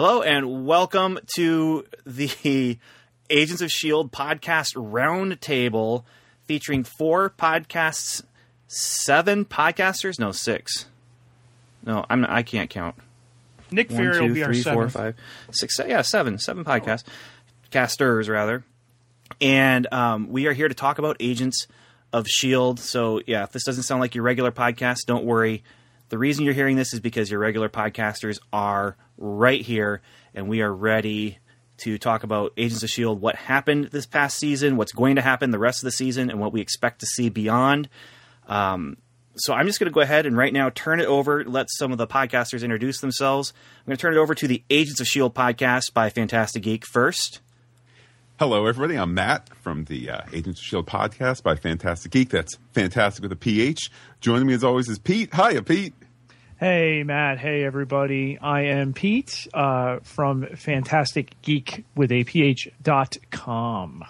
Hello and welcome to the Agents of S.H.I.E.L.D. podcast roundtable featuring 4 podcasts, 7 podcasters? No, 6. No, I can't count. Nick Fury will be our 3, 4, 7th. 5, 6, 7 podcasts. Casters, rather. And we are here to talk about Agents of S.H.I.E.L.D. So, yeah, if this doesn't sound like your regular podcast, don't worry. The reason you're hearing this is because your regular podcasters are right here, and we are ready to talk about Agents of S.H.I.E.L.D., what happened this past season, what's going to happen the rest of the season, and what we expect to see beyond. So I'm just going to go ahead and right now turn it over, let some of the podcasters introduce themselves. I'm going to turn it over to the Agents of S.H.I.E.L.D. podcast by Fantastic Geek first. Hello, everybody. I'm Matt from the Agents of S.H.I.E.L.D. podcast by Fantastic Geek. That's fantastic with a PH. Joining me as always is Pete. Hiya, Pete. Hey, Matt. Hey, everybody. I am Pete from Fantastic Geek with a PH.com.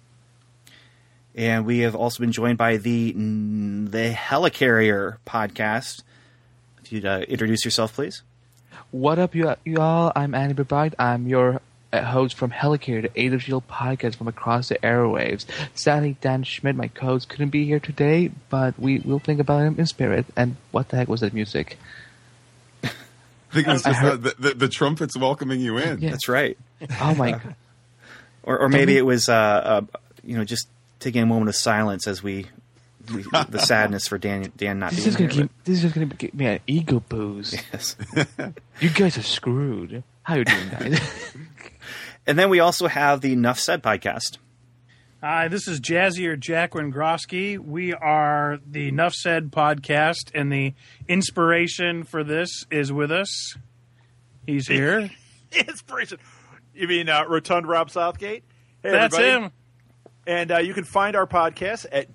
And we have also been joined by the Helicarrier podcast. If you'd introduce yourself, please. What up, y'all? I'm Andy Bride. I'm your host from Helicarrier, the Agents of S.H.I.E.L.D. podcast from across the airwaves. Sadly, Dan Schmidt, my co-host, couldn't be here today, but will think about him in spirit. And what the heck was that music? I think it was just the trumpets welcoming you in. Yeah. That's right. Oh, my God. Or maybe it was, just taking a moment of silence as we the sadness for Dan not This being here. This is just going to give me an ego boost. Yes. You guys are screwed. How you doing, guys? And then we also have the Nuff Said podcast. Hi, this is Jazzy or Jack Wingrosky. We are the Nuff Said podcast, and the inspiration for this is with us. He's here. Inspiration. You mean Rotund Rob Southgate? Hey, That's everybody. him. And you can find our podcast at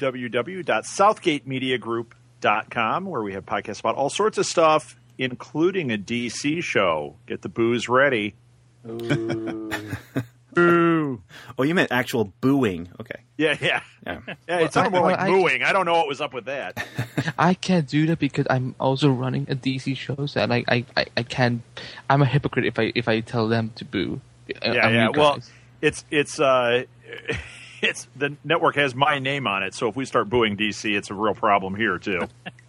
www.southgatemediagroup.com, where we have podcasts about all sorts of stuff, including a DC show. Get the booze ready. Boo. Oh, you meant actual booing. Okay. Yeah. Yeah. It sounded more like mooing. I don't know what was up with that. I can't do that because I'm also running a DC show, so I can't. I'm a hypocrite if I tell them to boo. Yeah. Well, it's the network has my name on it, so if we start booing DC, it's a real problem here too.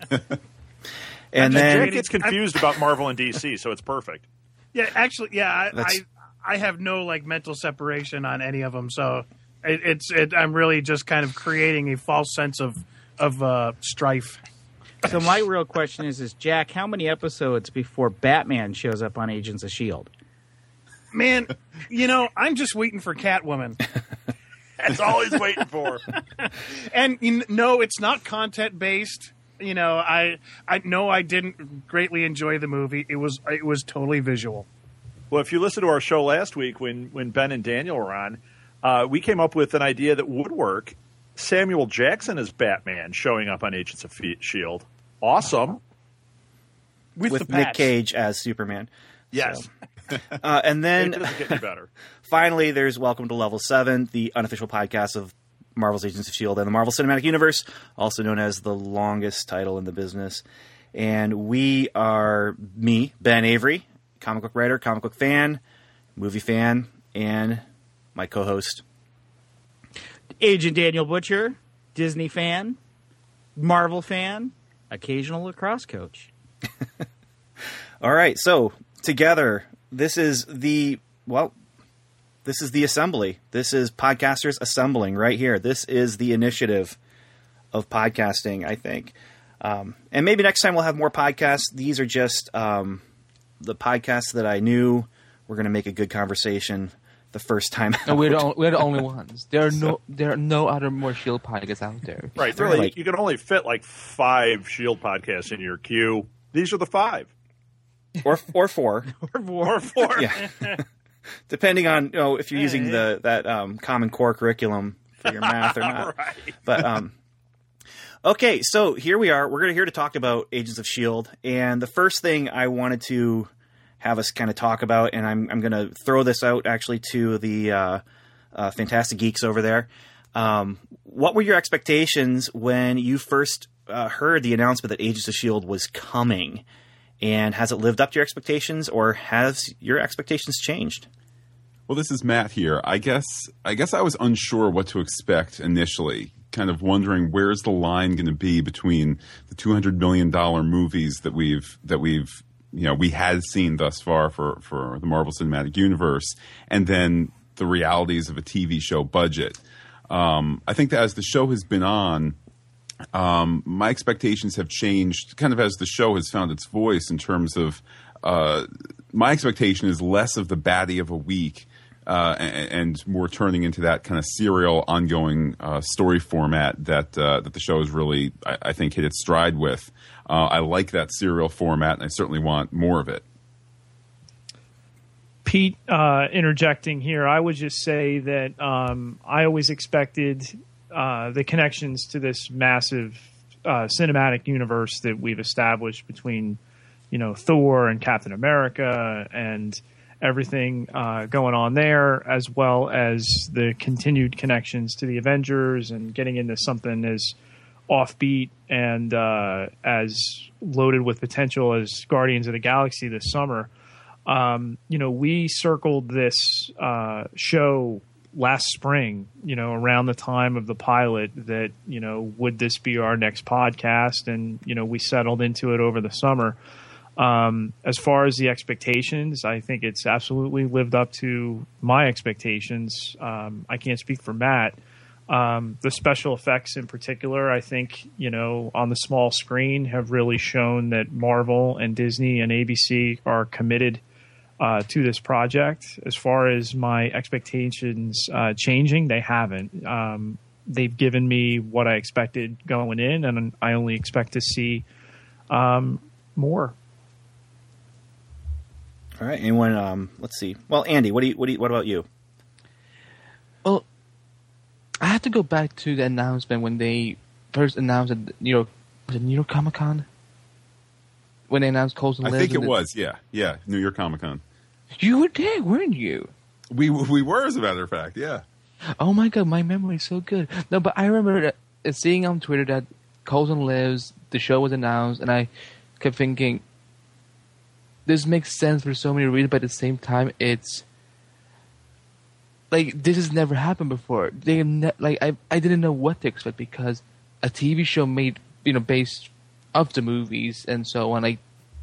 And Jack then gets confused about Marvel and DC, so it's perfect. Yeah, actually, I have no mental separation on any of them, so I'm really just kind of creating a false sense of strife. So my real question is Jack, how many episodes before Batman shows up on Agents of S.H.I.E.L.D.? Man, I'm just waiting for Catwoman. That's all he's waiting for. And it's not content based. I know I didn't greatly enjoy the movie. It was totally visual. Well, if you listen to our show last week when Ben and Daniel were on, we came up with an idea that would work. Samuel Jackson as Batman showing up on Agents of S.H.I.E.L.D. Awesome. With the Nick patch. Cage as Superman. Yes. So. And then It doesn't get any better. finally, there's Welcome to Level 7, the unofficial podcast of Marvel's Agents of S.H.I.E.L.D. and the Marvel Cinematic Universe, also known as the longest title in the business. And we are me, Ben Avery, comic book writer, comic book fan, movie fan, and my co-host. Agent Daniel Butcher, Disney fan, Marvel fan, occasional lacrosse coach. All right, so together, this is the assembly. This is podcasters assembling right here. This is the initiative of podcasting, I think. And maybe next time we'll have more podcasts. These are just the podcasts that I knew were going to make a good conversation the first time out. No, we're the only ones. There are no other more S.H.I.E.L.D. podcasts out there. Right. Really, Really, you can only fit 5 S.H.I.E.L.D. podcasts in your queue. These are the 5. or 4. Or 4. Yeah. Depending on if you're using that Common Core curriculum for your math or not. Right. But okay, so here we are. We're here to talk about Agents of S.H.I.E.L.D. And the first thing I wanted to have us kind of talk about, and I'm going to throw this out actually to the Fantastic Geeks over there. What were your expectations when you first heard the announcement that Agents of S.H.I.E.L.D. was coming? And has it lived up to your expectations, or has your expectations changed? Well, this is Matt here. I guess I was unsure what to expect initially, kind of wondering where's the line going to be between the $200 million movies that we had seen thus far for the Marvel Cinematic Universe, and then the realities of a TV show budget. I think that as the show has been on, my expectations have changed kind of as the show has found its voice in terms of my expectation is less of the baddie of a week and more turning into that kind of serial ongoing story format that the show has really, I think, hit its stride with. I like that serial format, and I certainly want more of it. Pete, interjecting here, I would just say that I always expected the connections to this massive cinematic universe that we've established between, Thor and Captain America and everything going on there, as well as the continued connections to the Avengers and getting into something as offbeat and as loaded with potential as Guardians of the Galaxy this summer. We circled this show last spring, around the time of the pilot that, would this be our next podcast? And, we settled into it over the summer. As far as the expectations, I think it's absolutely lived up to my expectations. I can't speak for Matt. The special effects in particular, I think, on the small screen have really shown that Marvel and Disney and ABC are committed to this project. As far as my expectations changing, they haven't. They've given me what I expected going in, and I only expect to see more. All right. Anyone? Let's see. Well, Andy, what about you? Well, I have to go back to the announcement when they first announced at New York Comic Con. When they announced Coulson Lives. I think it was, yeah, New York Comic Con. You were there, weren't you? We were, as a matter of fact, yeah. Oh my god, my memory is so good. No, but I remember seeing on Twitter that Coulson Lives, the show was announced, and I kept thinking, this makes sense for so many reasons, but at the same time, it's like this has never happened before. I didn't know what to expect because a TV show made based off the movies and so on.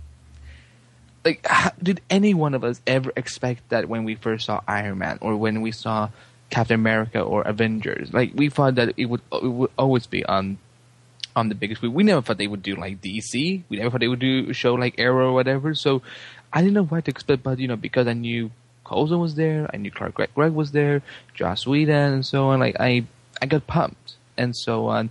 Did any one of us ever expect that when we first saw Iron Man or when we saw Captain America or Avengers? We thought that it would always be on the biggest screen. We never thought they would do like DC. We never thought they would do a show like Arrow or whatever. So I didn't know what to expect, but because I knew Coulson was there, I knew Clark Gregg was there, Joss Whedon, and so on. I got pumped and so on.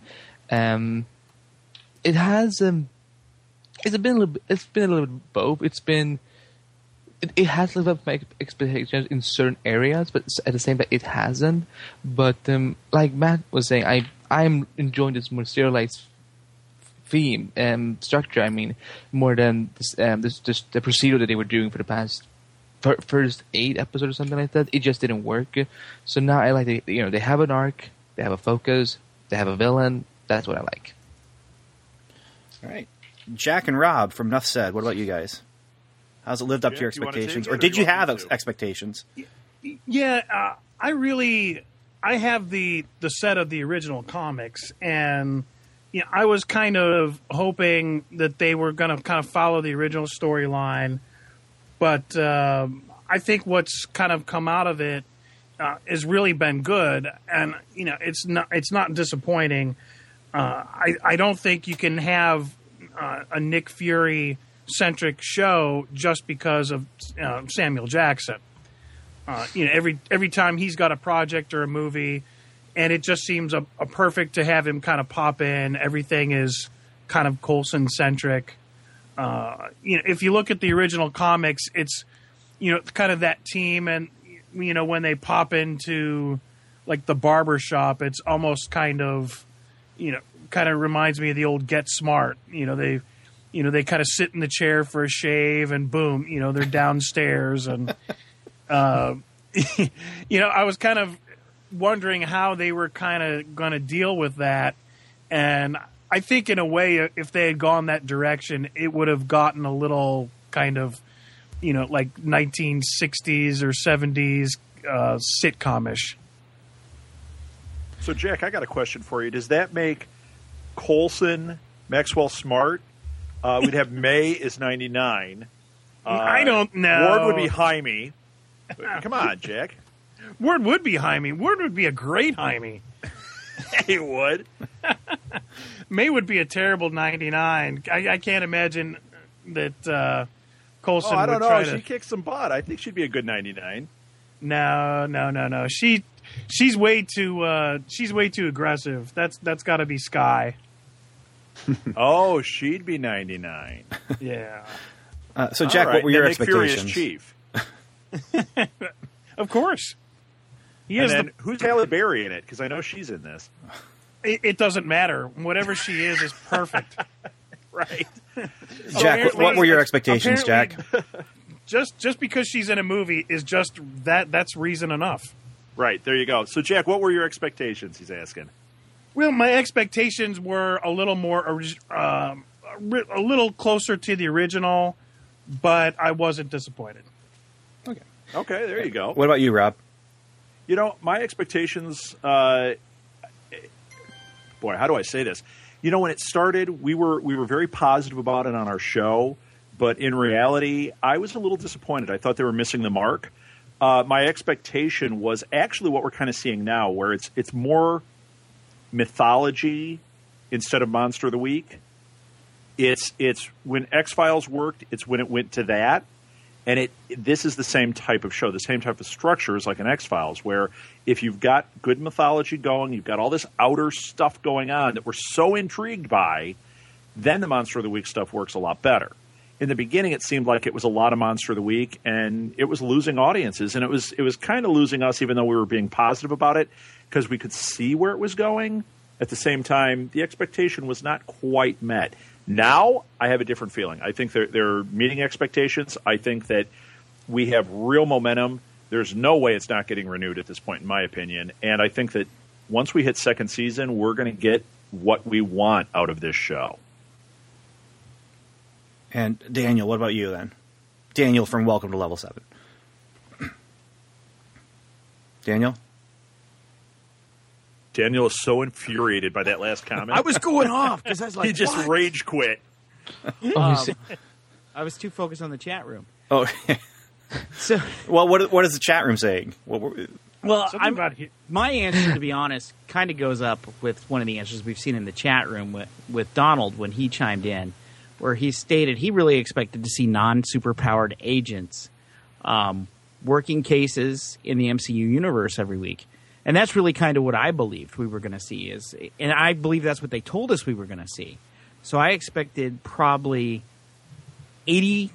It has it's been a little bit both. It has lived up to my expectations in certain areas, but at the same time it hasn't. But like Matt was saying, I'm enjoying this more serialized theme structure. I mean, more than the procedure that they were doing for the past first 8 episodes or something like that. It just didn't work. So now I like they have an arc, they have a focus, they have a villain. That's what I like. All right. Jack and Rob from Nuff Said, what about you guys? How's it lived up to your expectations? Or did you have expectations? Yeah, I have the set of the original comics, and I was kind of hoping that they were going to kind of follow the original storyline, but I think what's kind of come out of it has really been good, and it's not disappointing. I don't think you can have a Nick Fury centric show just because of Samuel Jackson. Every time he's got a project or a movie, and it just seems a perfect to have him kind of pop in. Everything is kind of Coulson centric. If you look at the original comics, it's kind of that team, and when they pop into like the barber shop, it's almost kind of reminds me of the old Get Smart. They kind of sit in the chair for a shave, and boom, they're downstairs. And I was kind of wondering how they were kind of going to deal with that, and I think in a way, if they had gone that direction, it would have gotten a little kind of, like 1960s or 70s sitcomish. So, Jack, I got a question for you. Does that make Coulson, Maxwell Smart? We'd have May is 99. I don't know. Ward would be Jaime. Come on, Jack. Ward would be Jaime. Ward would be a great Jaime. He would. May would be a terrible 99. I can't imagine that Coulson I don't would know. try She to... kicks some butt. I think she'd be a good 99. No. She's way too aggressive. That's got to be Sky. Oh, she'd be 99. Yeah. So, Jack, what were your expectations? Furious Chief. Of course. Who's Halle Berry in it? Because I know she's in this. It doesn't matter. Whatever she is perfect. Right. Jack, what were your expectations, Jack? Just because she's in a movie is just that's reason enough. Right, there you go. So, Jack, what were your expectations, he's asking? Well, my expectations were a little more, a little closer to the original, but I wasn't disappointed. Okay, there you go. What about you, Rob? My expectations, boy, how do I say this? When it started, we were very positive about it on our show, but in reality, I was a little disappointed. I thought they were missing the mark. My expectation was actually what we're kind of seeing now, where it's more mythology instead of Monster of the Week. It's when X-Files worked, it's when it went to that. And this is the same type of show, the same type of structure as like an X-Files, where if you've got good mythology going, you've got all this outer stuff going on that we're so intrigued by, then the Monster of the Week stuff works a lot better. In the beginning, it seemed like it was a lot of Monster of the Week, and it was losing audiences, and it was kind of losing us, even though we were being positive about it, because we could see where it was going. At the same time, the expectation was not quite met. Now, I have a different feeling. I think they're meeting expectations. I think that we have real momentum. There's no way it's not getting renewed at this point, in my opinion. And I think that once we hit second season, we're going to get what we want out of this show. And Daniel, what about you then? Daniel from Welcome to Level 7. Daniel? Daniel is so infuriated by that last comment. I was going off because I was like, he just what? rage quit. I was too focused on the chat room. Oh, So, well, what is the chat room saying? well, Something about my answer, to be honest, kind of goes up with one of the answers we've seen in the chat room with Donald when he chimed in, where he stated he really expected to see non-superpowered agents working cases in the MCU universe every week. And that's really kind of what I believed we were going to see and I believe that's what they told us we were going to see. So I expected probably 85%,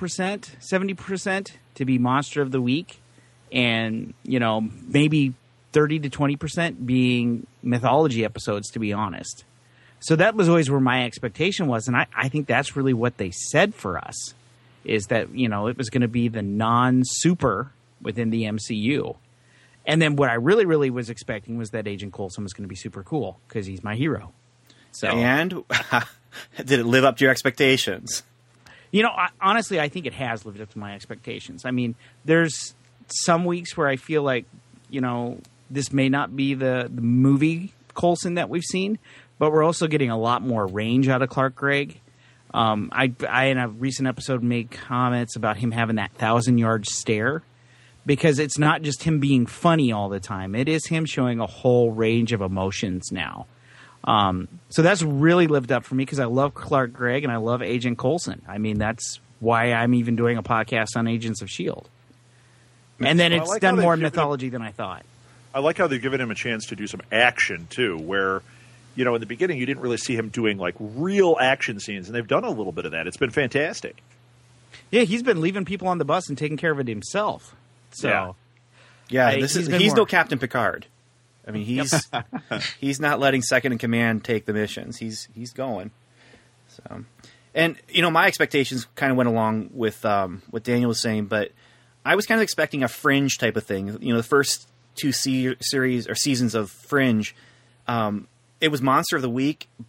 70% to be Monster of the Week, and maybe 30 to 20% being mythology episodes, to be honest. So that was always where my expectation was, and I think that's really what they said for us, is that it was going to be the non-super within the MCU. And then what I really, really was expecting was that Agent Coulson was going to be super cool because he's my hero. So, and did it live up to your expectations? Honestly, I think it has lived up to my expectations. I mean, there's some weeks where I feel like, this may not be the movie Coulson that we've seen, but we're also getting a lot more range out of Clark Gregg. I in a recent episode made comments about him having that 1,000-yard stare, because it's not just him being funny all the time. It is him showing a whole range of emotions now. So that's really lived up for me because I love Clark Gregg and I love Agent Coulson. I mean, that's why I'm even doing a podcast on Agents of S.H.I.E.L.D. And then it's done more mythology than I thought. I like how they've given him a chance to do some action, too, where, in the beginning you didn't really see him doing, like, real action scenes, and they've done a little bit of that. It's been fantastic. Yeah, he's been leaving people on the bus and taking care of it himself. So, yeah, he's no Captain Picard. I mean, he's not letting second in command take the missions. He's going. So, and my expectations kind of went along with what Daniel was saying, but I was kind of expecting a Fringe type of thing. The first two series or seasons of Fringe, it was Monster of the Week, but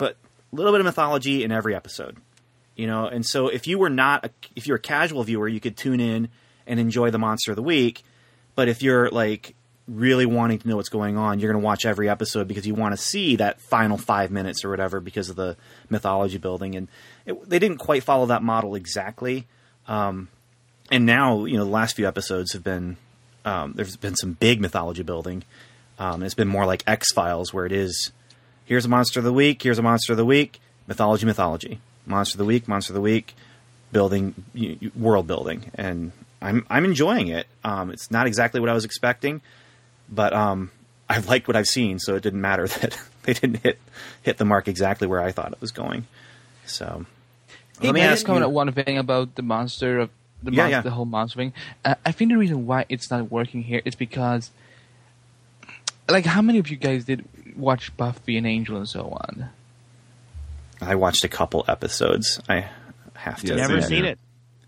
little bit of mythology in every episode, you know. And so if you're a casual viewer, you could tune in and enjoy the monster of the week. But if you're like really wanting to know what's going on, you're going to watch every episode because you want to see that final 5 minutes or whatever because of the mythology building. And they didn't quite follow that model exactly. And now, you know, the last few episodes have been, there's been some big mythology building. It's been more like X-Files, where it is, here's a monster of the week, here's a monster of the week, mythology, monster of the week, building, world building. And I'm enjoying it. It's not exactly what I was expecting, but I've liked what I've seen, so it didn't matter that they didn't hit the mark exactly where I thought it was going. So let me ask you one thing about the monster of the whole monster thing. I think the reason why it's not working here is because, like, how many of you guys did watch Buffy and Angel and so on? I watched a couple episodes. I have to. Never seen it.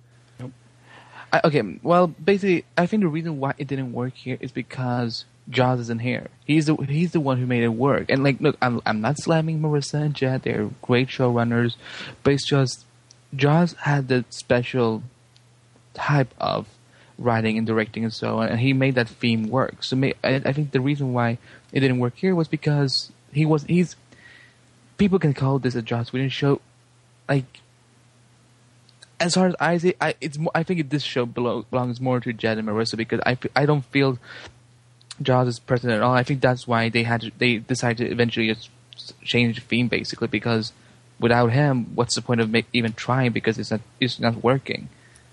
Okay, well, basically, I think the reason why it didn't work here is because Joss isn't here. He's the one who made it work. And like, look, I'm not slamming Marissa and Jed. They're great showrunners, but it's just Joss had the special type of writing and directing and so on, and he made that theme work. So I think the reason why it didn't work here was because he's. People can call this a Joss Whedon show, like. As far as I say, I think this show belongs more to Jed and Marissa because I don't feel Joss is present at all. I think that's why they decided to eventually just change the theme basically, because without him, what's the point of even trying, because it's not working.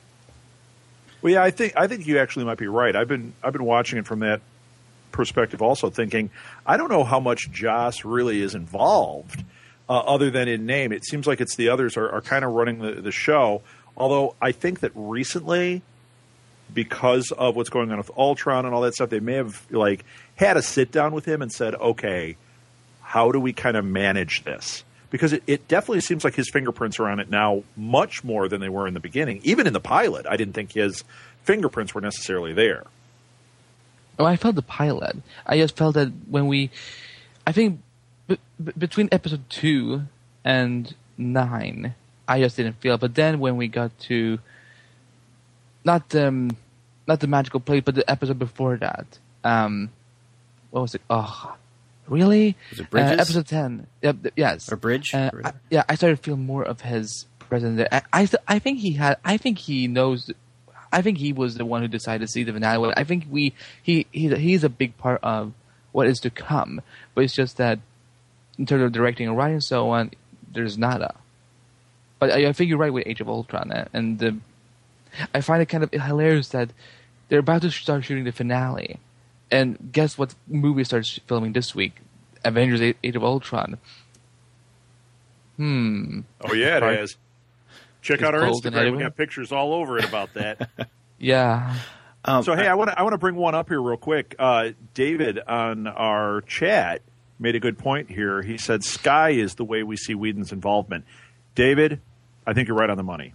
Well, yeah, I think you actually might be right. I've been watching it from that perspective, also thinking I don't know how much Joss really is involved, other than in name. It seems like it's the others are kind of running the show. Although I think that recently, because of what's going on with Ultron and all that stuff, they may have like had a sit down with him and said, okay, how do we kind of manage this? Because it definitely seems like his fingerprints are on it now much more than they were in the beginning. Even in the pilot, I didn't think his fingerprints were necessarily there. Oh, I felt the pilot. I just felt that I think between episode 2 and 9, I just didn't feel it. But then when we got to not the magical place, but the episode before that, what was it? Oh, really? Was it Bridges? Episode 10. Yes. Or Bridge? I started feeling more of his presence there. I think he knows. I think he was the one who decided to see the finale. I think he's a big part of what is to come. But it's just that in terms of directing and writing and so on, there's nada. But I think you're right with Age of Ultron, and I find it kind of hilarious that they're about to start shooting the finale, and guess what movie starts filming this week? Avengers: Age of Ultron. Oh yeah, it is. Check out our Instagram. We got pictures all over it about that. Yeah. So hey, I want to bring one up here real quick. David on our chat made a good point here. He said Sky is the way we see Whedon's involvement. David, I think you're right on the money.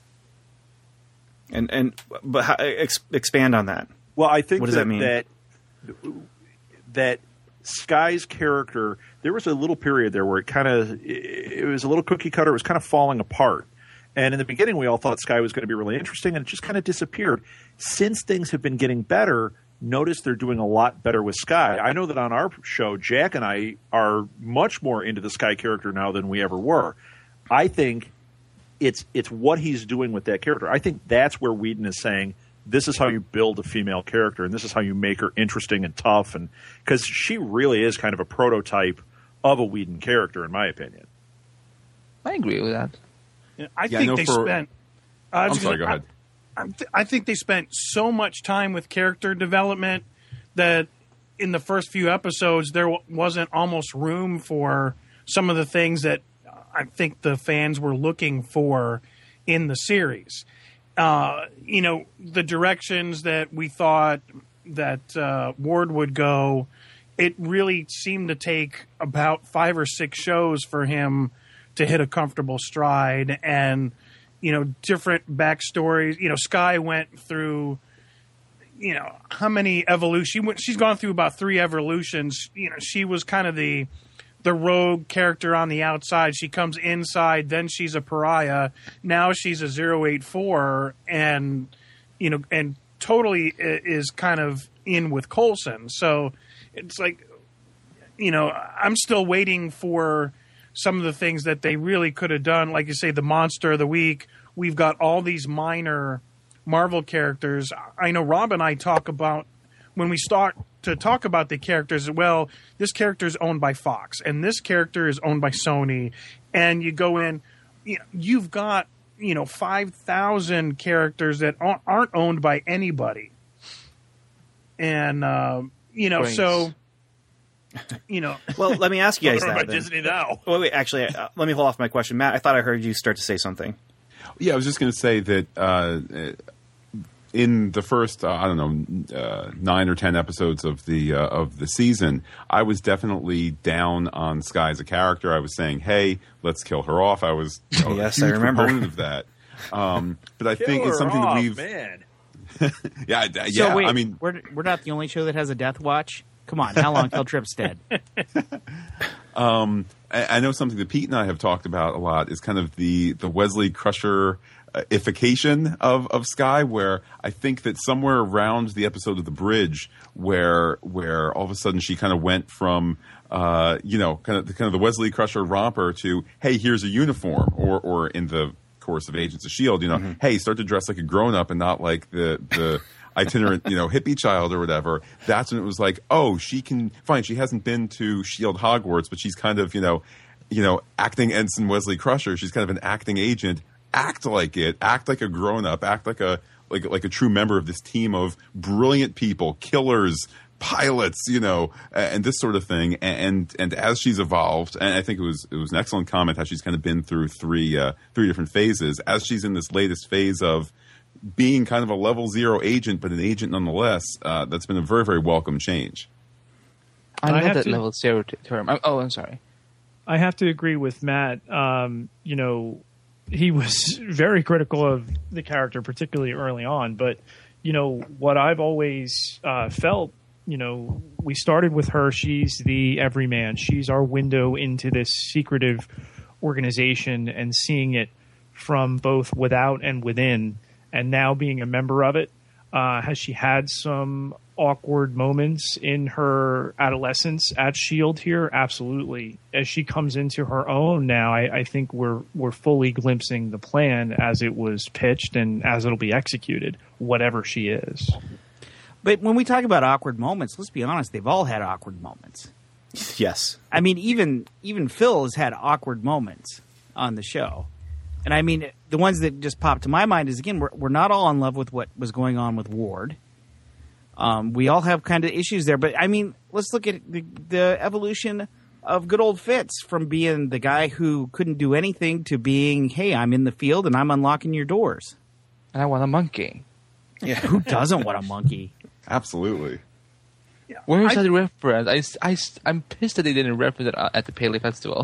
But expand on that. Well, I think what does that mean? That Sky's character, there was a little period there where it was a little cookie cutter. It was kind of falling apart. And in the beginning, we all thought Sky was going to be really interesting, and it just kind of disappeared. Since things have been getting better, notice they're doing a lot better with Sky. I know that on our show, Jack and I are much more into the Sky character now than we ever were. I think it's what he's doing with that character. I think that's where Whedon is saying, this is how you build a female character, and this is how you make her interesting and tough, and because she really is kind of a prototype of a Whedon character, in my opinion. I agree with that. I think they spent. I'm sorry. Go ahead. I think they spent so much time with character development that in the first few episodes there wasn't almost room for some of the things that I think the fans were looking for in the series. The directions that we thought that Ward would go, it really seemed to take about 5 or 6 shows for him to hit a comfortable stride, and different backstories. Sky went through how many evolutions. She's gone through about 3 evolutions. She was kind of the the rogue character on the outside. She comes inside, then she's a pariah. Now she's a 084, and and totally is kind of in with Coulson. So it's like, I'm still waiting for some of the things that they really could have done. Like you say, the Monster of the Week. We've got all these minor Marvel characters. I know Rob and I talk about, when we start to talk about the characters, well, this character is owned by Fox and this character is owned by Sony, and you go in, you've got 5,000 characters that aren't owned by anybody, and Brains. so Well, let me ask you guys By that. Then. Disney now. Wait, actually, let me hold off my question, Matt. I thought I heard you start to say something. Yeah, I was just going to say that in the first, 9 or 10 episodes of the season, I was definitely down on Skye as a character. I was saying, "Hey, let's kill her off." I was a Yes, huge I remember. proponent of that. But I think it's something that we've, man. yeah. So wait, I mean, we're not the only show that has a death watch. Come on, how long till Trip's dead? I know something that Pete and I have talked about a lot is kind of the Wesley Crusher-ification of Skye, where I think that somewhere around the episode of The Bridge, where all of a sudden she kind of went from kind of the Wesley Crusher romper to, hey, here's a uniform, or in the course of Agents of S.H.I.E.L.D., hey, start to dress like a grown-up and not like the itinerant, hippie child or whatever. That's when it was like, oh, she can, fine, she hasn't been to S.H.I.E.L.D. Hogwarts, but she's kind of, acting Ensign Wesley Crusher. She's kind of an acting agent. Act like it. Act like a grown-up. Act like a true member of this team of brilliant people, killers, pilots, and this sort of thing. And as she's evolved, and I think it was an excellent comment how she's kind of been through three different phases. As she's in this latest phase of being kind of a level 0 agent, but an agent nonetheless, that's been a very, very welcome change. I have love that to- level 0 term. I'm sorry. I have to agree with Matt. He was very critical of the character, particularly early on. But, what I've always felt, we started with her. She's the everyman. She's our window into this secretive organization and seeing it from both without and within, and now being a member of it. Has she had some awkward moments in her adolescence at S.H.I.E.L.D. here? Absolutely. As she comes into her own now, I think we're fully glimpsing the plan as it was pitched and as it'll be executed, whatever she is. But when we talk about awkward moments, let's be honest, they've all had awkward moments. Yes. I mean, even Phil has had awkward moments on the show. And I mean, the ones that just pop to my mind is, again, we're not all in love with what was going on with Ward. We all have kind of issues there. But, I mean, let's look at the evolution of good old Fitz from being the guy who couldn't do anything to being, hey, I'm in the field and I'm unlocking your doors. And I want a monkey. Yeah. Who doesn't want a monkey? Absolutely. Where is that reference? I'm pissed that they didn't reference it at the Paley Festival.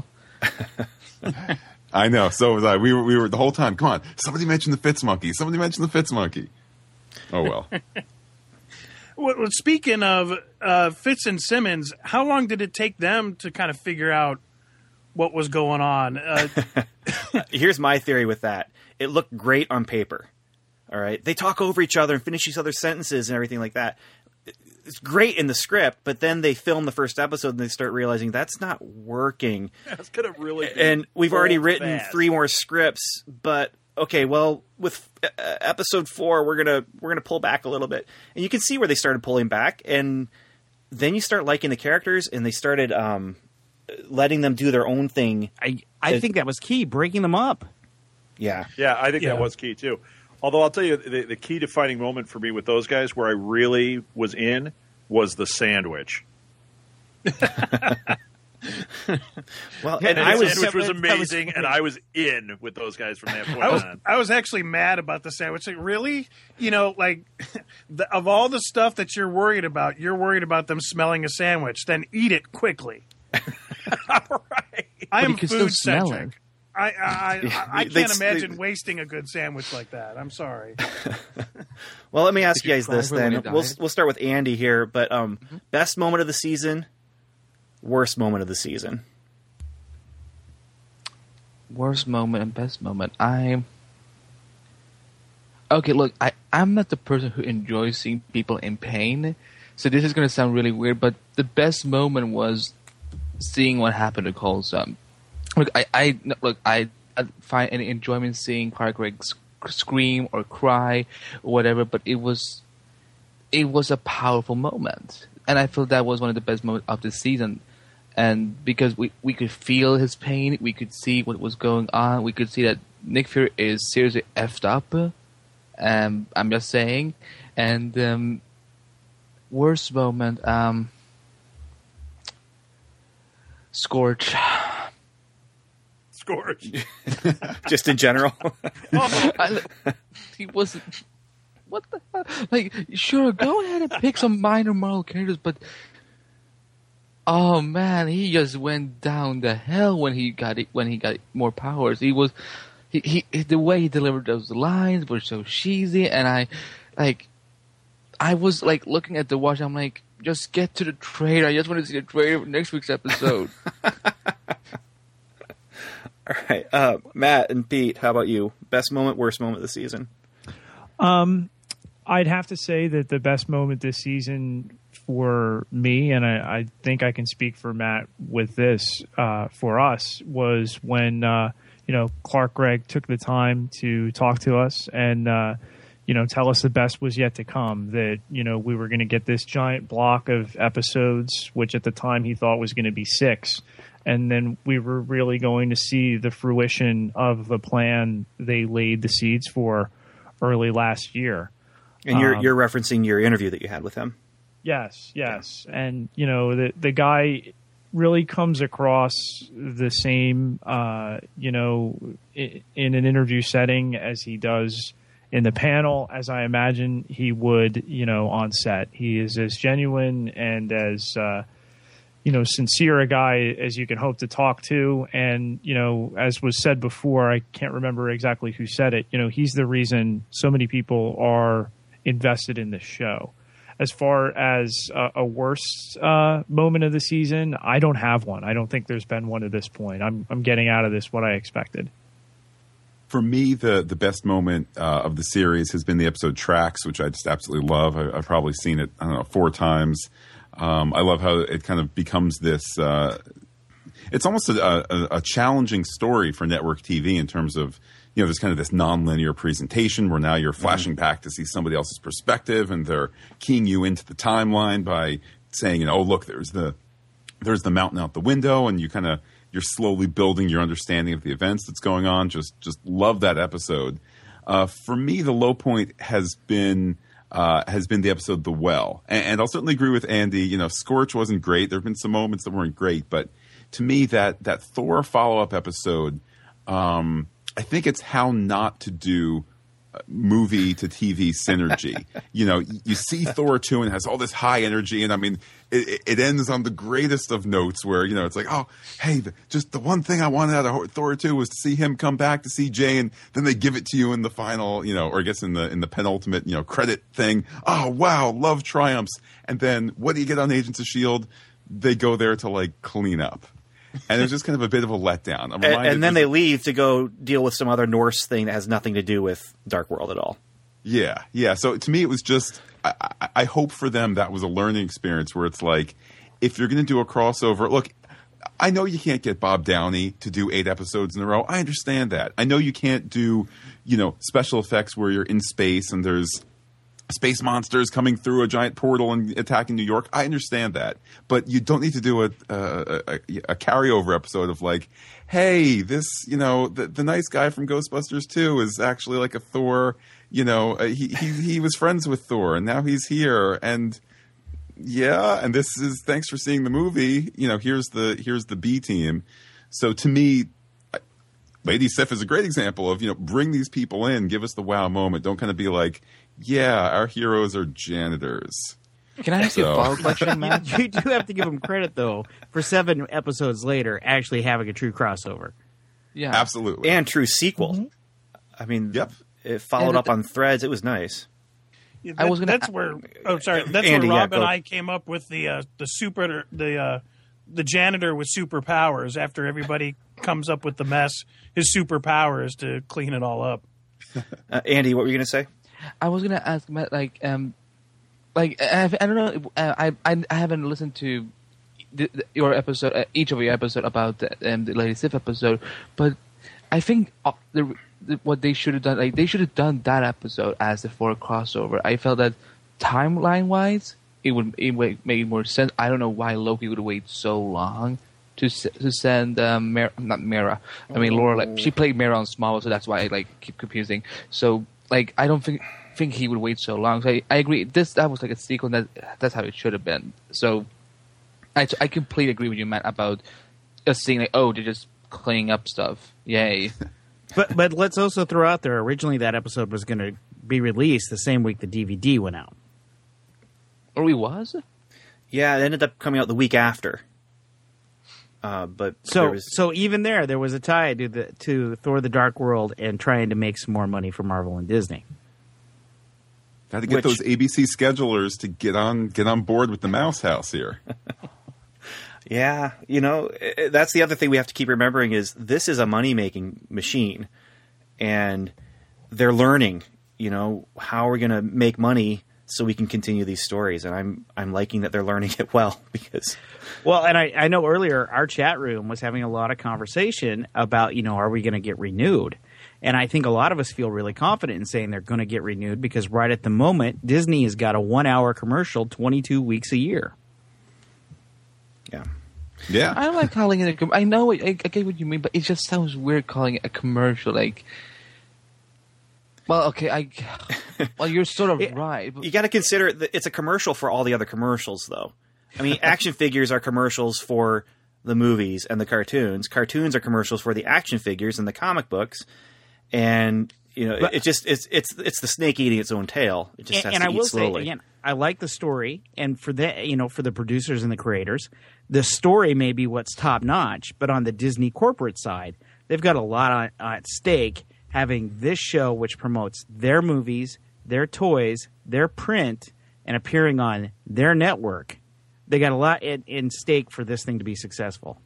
I know. So was I. We were the whole time. Come on, somebody mentioned the Fitz monkey. Somebody mentioned the Fitz monkey. Oh well. Well, speaking of Fitz and Simmons, how long did it take them to kind of figure out what was going on? Here's my theory with that. It looked great on paper. All right. They talk over each other and finish each other's sentences and everything like that. It's great in the script, but then they film the first episode and they start realizing that's not working. That's going to really be And we've already old written fast. 3 more scripts, but okay, well, with episode 4, we're gonna pull back a little bit, and you can see where they started pulling back, and then you start liking the characters, and they started letting them do their own thing. I think that was key, breaking them up. Yeah, Yeah, I think that was key too. Although I'll tell you, the key defining moment for me with those guys, where I really was in, was the sandwich. well, And and I was sandwich was that was amazing, and I was in with those guys from that point on. I was actually mad about the sandwich. Like, really? Of all the stuff that you're worried about them smelling a sandwich. Then eat it quickly. Right. I am you can still food smell centric. I They- can't imagine wasting a good sandwich like that. I'm sorry. Well, let me ask Did you you guys cry this when then. you We'll died? start with Andy here, but best moment of the season, worst moment of the season. worst moment and best moment. Okay, look, I'm not the person who enjoys seeing people in pain, so this is going to sound really weird, but the best moment was seeing what happened to Coulson. Look, I find any enjoyment seeing Clark Gregg scream or cry or whatever, but it was a powerful moment, and I feel that was one of the best moments of the season. And because we could feel his pain, we could see what was going on, we could see that Nick Fury is seriously effed up. I'm just saying. And worst moment, Scorch. Scorch. Just in general. He wasn't. What the hell? Like, sure, go ahead and pick some minor Marvel characters, but oh man, he just went down the hell when he got more powers. He the way he delivered those lines were so cheesy, and I was like looking at the watch. I'm like, just get to the trailer. I just want to see the trailer for next week's episode. All right, Matt and Pete, how about you? Best moment, worst moment of the season? I'd have to say that the best moment this season for me, and I think I can speak for Matt with this, for us, was when Clark Gregg took the time to talk to us and tell us the best was yet to come. That we were going to get this giant block of episodes, which at the time he thought was going to be 6. And then we were really going to see the fruition of the plan they laid the seeds for early last year. And you're referencing your interview that you had with him. Yes. And, the guy really comes across the same, in an interview setting as he does in the panel, as I imagine he would, on set. He is as genuine and as sincere a guy as you can hope to talk to. And, as was said before, I can't remember exactly who said it, he's the reason so many people are invested in this show. As far as a worst moment of the season, I don't have one. I don't think there's been one at this point. I'm getting out of this what I expected. For me, the best moment of the series has been the episode Tracks, which I just absolutely love. I've probably seen it, 4 times. I love how it kind of becomes this it's almost a challenging story for network TV in terms of, there's kind of this nonlinear presentation where now you're flashing back to see somebody else's perspective, and they're keying you into the timeline by saying, oh, look, there's the mountain out the window, and you're slowly building your understanding of the events that's going on. Just love that episode. For me, the low point has been the episode The Well. And I'll certainly agree with Andy. Scorch wasn't great. There have been some moments that weren't great. But to me, that Thor follow-up episode, I think it's how not to do movie to TV synergy. You see Thor 2 and it has all this high energy. And I mean, it ends on the greatest of notes where, it's like, oh, hey, just the one thing I wanted out of Thor 2 was to see him come back to see Jay. And then they give it to you in the final, or I guess in the penultimate, credit thing. Oh, wow, love triumphs. And then what do you get on Agents of S.H.I.E.L.D.? They go there to clean up. And it's just kind of a bit of a letdown. And then they leave to go deal with some other Norse thing that has nothing to do with Dark World at all. Yeah. So to me, it was just, I hope for them that was a learning experience where it's like, if you're going to do a crossover, look, I know you can't get Bob Downey to do 8 episodes in a row. I understand that. I know you can't do, special effects where you're in space and there's space monsters coming through a giant portal and attacking New York. I understand that, but you don't need to do a carryover episode of hey, this, the nice guy from Ghostbusters 2 is actually like a Thor. He was friends with Thor and now he's here, and and this is thanks for seeing the movie. Here's the B team. So to me, Lady Sif is a great example of, bring these people in, give us the wow moment. Don't kind of be like, yeah, our heroes are janitors. Can I ask you a follow-up question, Matt? You do have to give them credit, though, for 7 episodes later actually having a true crossover. Yeah, absolutely. And true sequel. Mm-hmm. I mean, it followed up on threads. It was nice. Yeah, that's where Andy, Rob and I came up with the janitor with superpowers after everybody comes up with the mess. His superpower is to clean it all up. Andy, what were you going to say? I was gonna ask Matt, I don't know. I haven't listened to your episode, each of your episode about the Lady Sif episode, but I think what they should have done, like they should have done that episode as the 4 crossover. I felt that timeline wise, it would make more sense. I don't know why Loki would wait so long to send not Mera. I mean Laura. Like, she played Mera on Smallville, so that's why I keep confusing. So I don't think he would wait so long. So I agree. That was like a sequel. That's how it should have been. So I completely agree with you, Matt, about us seeing they're just cleaning up stuff. Yay. But let's also throw out there, originally that episode was going to be released the same week the DVD went out. Or he was? Yeah, it ended up coming out the week after. But so even there was a tie to Thor: The Dark World and trying to make some more money for Marvel and Disney. Got to get those ABC schedulers to get on board with the Mouse House here. Yeah, that's the other thing we have to keep remembering is this is a money-making machine, and they're learning, how we're going to make money so we can continue these stories. And I'm liking that they're learning it well because. Well, and I know earlier our chat room was having a lot of conversation about, are we going to get renewed? And I think a lot of us feel really confident in saying they're going to get renewed because right at the moment, Disney has got a 1-hour commercial 22 weeks a year. Yeah. Yeah. I don't like calling it I know, I get what you mean, but it just sounds weird calling it a commercial. Well, okay, you're sort of right. But you got to consider that it's a commercial for all the other commercials, though. I mean, action figures are commercials for the movies and the cartoons. Cartoons are commercials for the action figures and the comic books. And it's the snake eating its own tail. It just has to eat slowly. Say again, I like the story, and for the producers and the creators, the story may be what's top notch. But on the Disney corporate side, they've got a lot at stake. Having this show, which promotes their movies, their toys, their print, and appearing on their network, they got a lot in stake for this thing to be successful.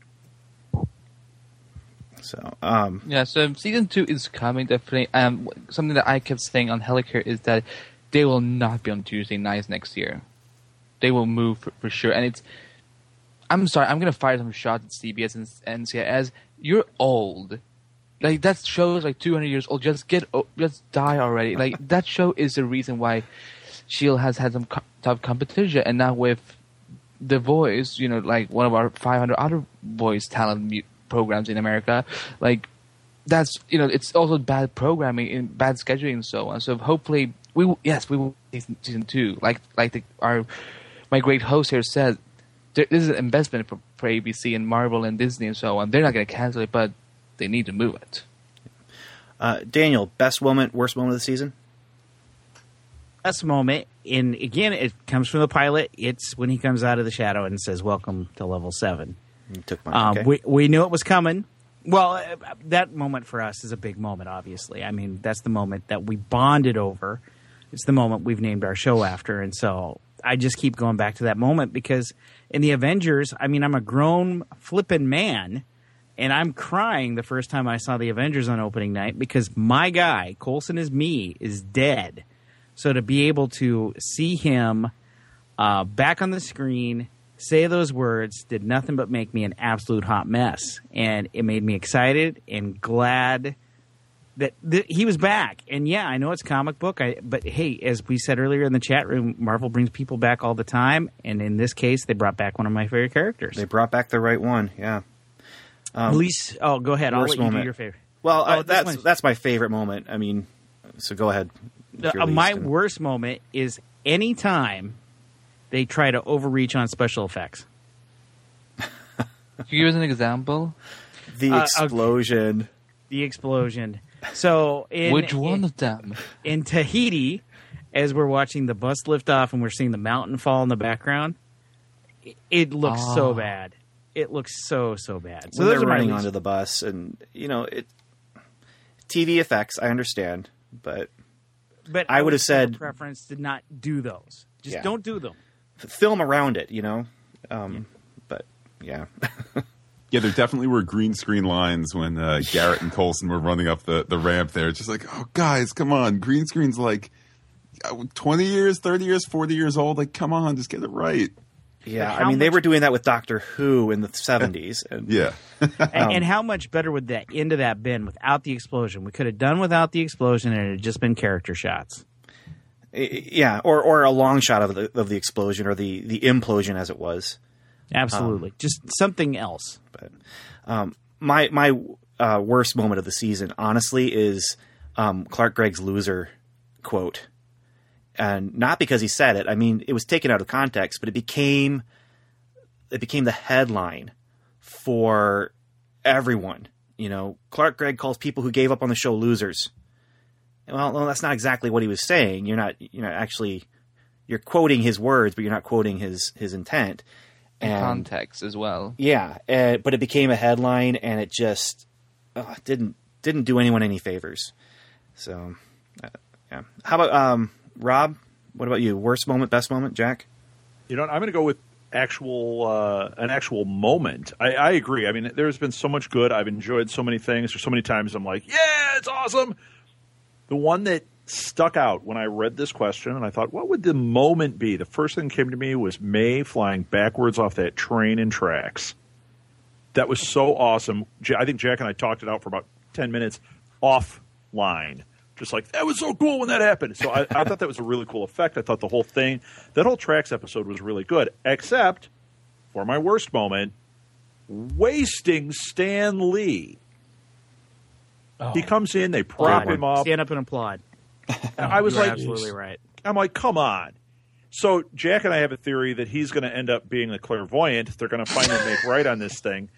So, so season 2 is coming, definitely. Something that I kept saying on Helicare is that they will not be on Tuesday nights next year. They will move for sure. And I'm sorry, I'm going to fire some shots at CBS and NCIS. You're old. That show is 200 years old. Just die already. That show is the reason why S.H.I.E.L.D. has had some tough competition. And now with The Voice, one of our 500 other voice talent programs in America, that's, it's also bad programming and bad scheduling and so on. So hopefully we will season 2. My great host here said, this is an investment for ABC and Marvel and Disney and so on. They're not going to cancel it, but they need to move it. Daniel, best moment, worst moment of the season? Best moment, and again, it comes from the pilot. It's when he comes out of the shadow and says, "Welcome to Level 7." You took mine. Okay. We knew it was coming. Well, that moment for us is a big moment, obviously. I mean, that's the moment that we bonded over. It's the moment we've named our show after, and so I just keep going back to that moment because in the Avengers, I mean, I'm a grown flippin' man. And I'm crying the first time I saw the Avengers on opening night because my guy, Coulson is me, is dead. So to be able to see him back on the screen, say those words, did nothing but make me an absolute hot mess. And it made me excited and glad that he was back. And yeah, I know it's comic book, but hey, as we said earlier in the chat room, Marvel brings people back all the time. And in this case, they brought back one of my favorite characters. They brought back the right one, yeah. At least, go ahead. I'll let you do your favorite. Well, that's my favorite moment. I mean, so go ahead. My worst moment is any time they try to overreach on special effects. Can you give us an example? The explosion. Okay. The explosion. So, which one of them? In Tahiti, as we're watching the bus lift off and we're seeing the mountain fall in the background, it looks so bad. It looks so bad. So they're running onto the bus, and TV effects. I understand, but I would have said preference to not do those. Just don't do them. Film around it, But yeah. Yeah, there definitely were green screen lines when Garrett and Coulson were running up the ramp there. Just like, oh, guys, come on. Green screen's like 20 years, 30 years, 40 years old. Like, come on, just get it right. Yeah, I mean, they were doing that with Doctor Who in the 70s. And, Yeah. And how much better would that end of that been without the explosion? We could have done without the explosion, and it had just been character shots. Yeah, or a long shot of the explosion or the implosion as it was. Absolutely, just something else. But my worst moment of the season, honestly, is Clark Gregg's loser quote. And not because he said it. I mean, it was taken out of context, but it became the headline for everyone. You know, Clark Gregg calls people who gave up on the show losers. Well, that's not exactly what he was saying. You're quoting his words, but you're not quoting his intent. And Context as well. Yeah, but it became a headline, and it just didn't do anyone any favors. So, yeah. How about Rob? What about you? Worst moment, best moment, Jack? You know what? I'm going to go with an actual moment. I agree. I mean, there's been so much good. I've enjoyed so many things. There's so many times I'm like, yeah, it's awesome. The one that stuck out when I read this question, and I thought, what would the moment be? The first thing that came to me was May flying backwards off that train and tracks. That was so awesome. I think Jack and I talked it out for about 10 minutes offline. Just like, that was so cool when that happened. So I thought that was a really cool effect. I thought the whole thing, that whole tracks episode was really good, except for my worst moment, wasting Stan Lee. Oh. He comes in, they prop him up. Stand up and applaud. I was like, absolutely right. I'm like, come on. So Jack and I have a theory that he's going to end up being the clairvoyant. They're going to finally make right on this thing.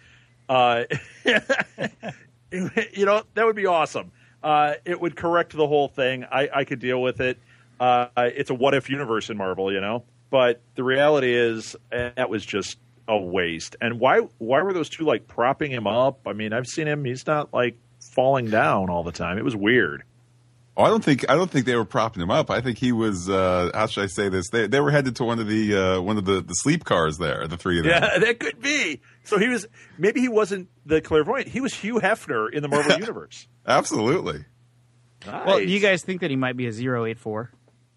You know, that would be awesome. It would correct the whole thing. I could deal with it. It's a what-if universe in Marvel, you know? But the reality is that was just a waste. And why were those two, like, propping him up? I mean, I've seen him. He's not, like, falling down all the time. It was weird. Oh, I don't think they were propping him up. I think he was. How should I say this? They were headed to one of the sleep cars there. The three of them. Yeah, that could be. So maybe he wasn't the clairvoyant. He was Hugh Hefner in the Marvel universe. Absolutely. Nice. Well, do you guys think that he might be a 084?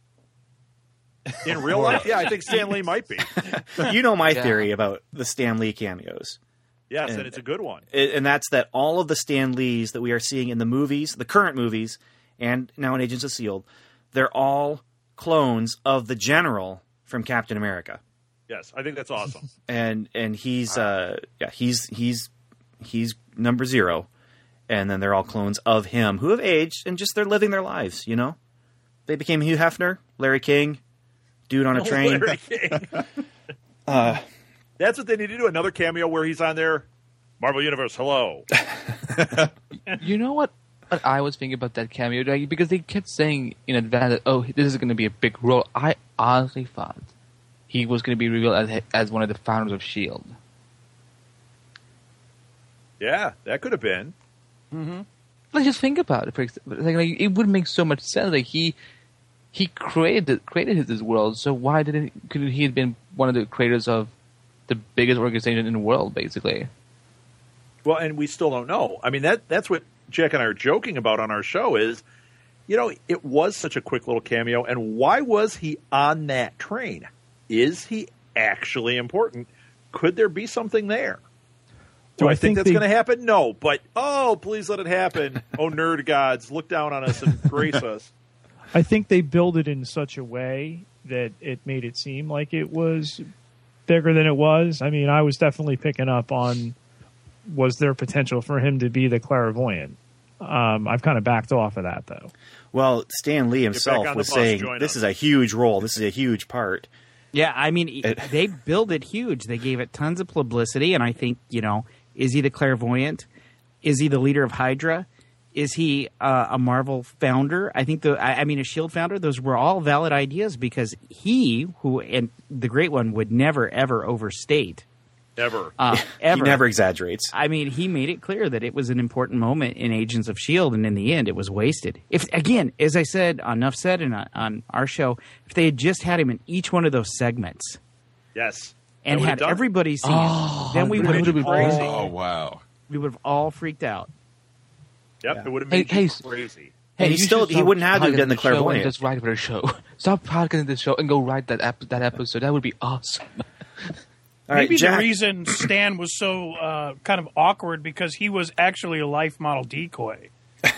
In real life? Yeah, I think Stan Lee might be. You know my theory about the Stan Lee cameos. Yes, and it's a good one. And that's that all of the Stan Lees that we are seeing in the movies, the current movies, and now in Agents of S.H.I.E.L.D., they're all clones of the General from Captain America. Yes, I think that's awesome. And he's he's number 0, and then they're all clones of him who have aged and just they're living their lives. You know, they became Hugh Hefner, Larry King, dude on a train. Larry King. That's what they need to do. Another cameo where he's on there. Marvel Universe, hello. You know what I was thinking about that cameo? Because they kept saying in advance that, oh, this is going to be a big role. I honestly thought he was going to be revealed as one of the founders of S.H.I.E.L.D. Yeah, that could have been. Mm-hmm. Let's just think about it. Like, it would make so much sense. Like he created this world, so why couldn't he have been one of the creators of the biggest organization in the world, basically? Well, and we still don't know. I mean, that's what Jack and I are joking about on our show is, you know, it was such a quick little cameo, and why was he on that train? Is he actually important? Could there be something there? Do I think that's going to happen? No, but, please let it happen. Oh, nerd gods, look down on us and grace us. I think they built it in such a way that it made it seem like it was bigger than it was. I mean, I was definitely picking up on, was there potential for him to be the clairvoyant? I've kind of backed off of that, though. Well, Stan Lee himself was saying, this is a huge role. This is a huge part. Yeah, I mean, they built it huge. They gave it tons of publicity, and I think, you know, is he the clairvoyant? Is he the leader of Hydra? Is he a Marvel founder? I think a S.H.I.E.L.D. founder. Those were all valid ideas because and the Great One, would never, ever overstate. Ever. He never exaggerates. I mean, he made it clear that it was an important moment in Agents of S.H.I.E.L.D., and in the end, it was wasted. If, again, as I said, enough said and on our show, if they had just had him in each one of those segments. Yes. and would've had done it. everybody see it, then we that would would've have been crazy. crazy. Oh wow. We would have all freaked out. Yep, it would have Hey, made hey, you crazy. And you he still- should he stop wouldn't have to have podcasting been the show and clairvoyant. just write for the show. Stop podcasting the show and go write that episode. That would be awesome. All right, Maybe the Jack. reason Stan was so kind of awkward because he was actually a life model decoy,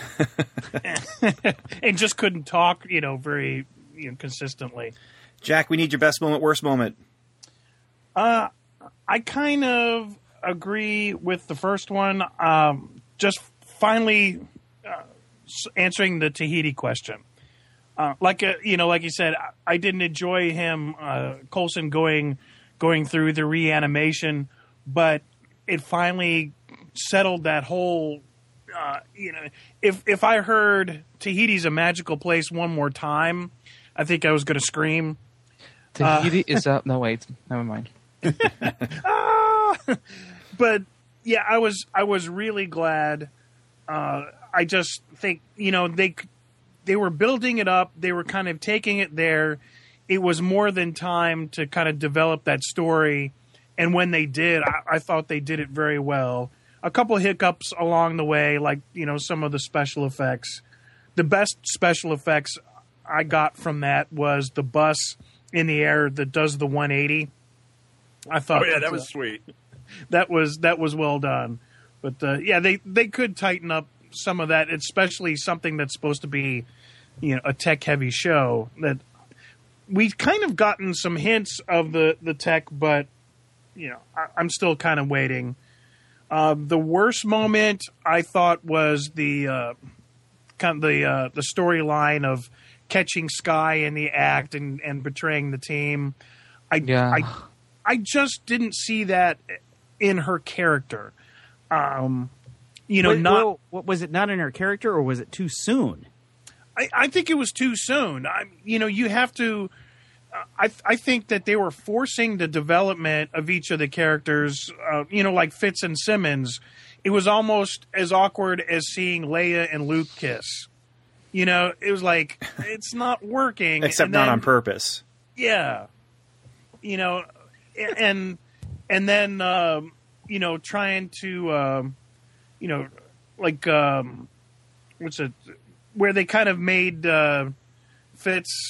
and just couldn't talk, very consistently. Jack, we need your best moment, worst moment. I kind of agree with the first one. Just finally answering the Tahiti question. Like you said, I didn't enjoy him, Coulson going through the reanimation, but it finally settled that whole. If I heard Tahiti's a magical place one more time, I think I was going to scream. Tahiti is up. No, wait. Never mind. But yeah, I was really glad. I just think they were building it up. They were kind of taking it there. It was more than time to kind of develop that story. And when they did, I thought they did it very well. A couple of hiccups along the way, like, some of the special effects. The best special effects I got from that was the bus in the air that does the 180. I thought, Oh yeah, that was sweet. that was well done. But they could tighten up some of that, especially something that's supposed to be, a tech heavy show. That we've kind of gotten some hints of the tech, but I'm still kind of waiting. The worst moment I thought was the storyline of catching Sky in the act and betraying the team. I just didn't see that in her character. What was it not in her character, or was it too soon? I think it was too soon. You have to. I think that they were forcing the development of each of the characters. Like Fitz and Simmons, it was almost as awkward as seeing Leia and Luke kiss. It was like it's not working, Except not on purpose. Yeah, and then trying to what's it? Where they kind of made Fitz,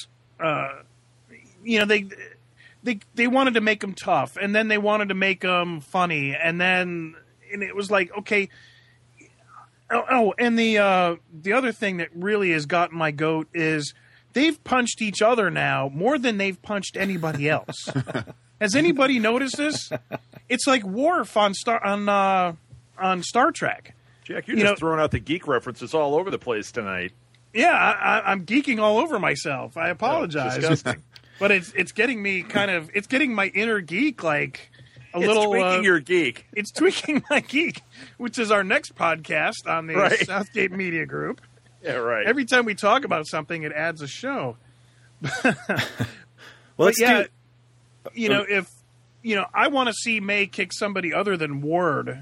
they wanted to make him tough, and then they wanted to make him funny, and it was like, okay. Oh, and the other thing that really has gotten my goat is they've punched each other now more than they've punched anybody else. Has anybody noticed this? It's like Worf on Star Trek. Jack, you're just throwing out the geek references all over the place tonight. Yeah, I'm geeking all over myself. I apologize, disgusting. but it's getting me it's getting my inner geek like a It's little. tweaking your geek. It's tweaking my geek, which is our next podcast on the Right. Southgate Media Group. Yeah, right. Every time we talk about something, it adds a show. Well, let's do. If I want to see May kick somebody other than Ward.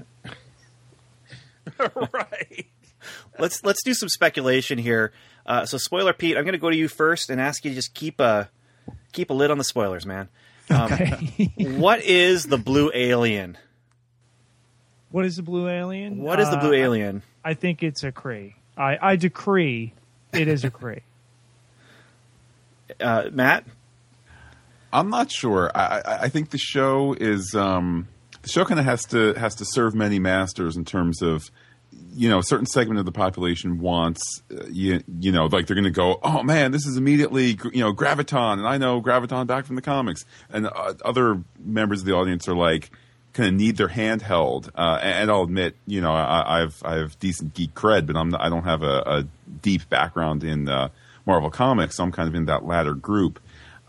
Right. Let's do some speculation here. So, spoiler Pete, I'm going to go to you first and ask you to just keep a lid on the spoilers, man. Okay. What is the blue alien? What is the blue alien? What is the blue alien? I think it's a Kree. I decree it is a Kree. Matt? I'm not sure. I think the show is the show kind of has to serve many masters in terms of a certain segment of the population wants like they're going to go, oh man, this is immediately Graviton, and I know Graviton back from the comics, and other members of the audience are like kind of need their hand held. And I'll admit, I have decent geek cred, but I don't have a deep background in Marvel Comics, so I'm kind of in that latter group.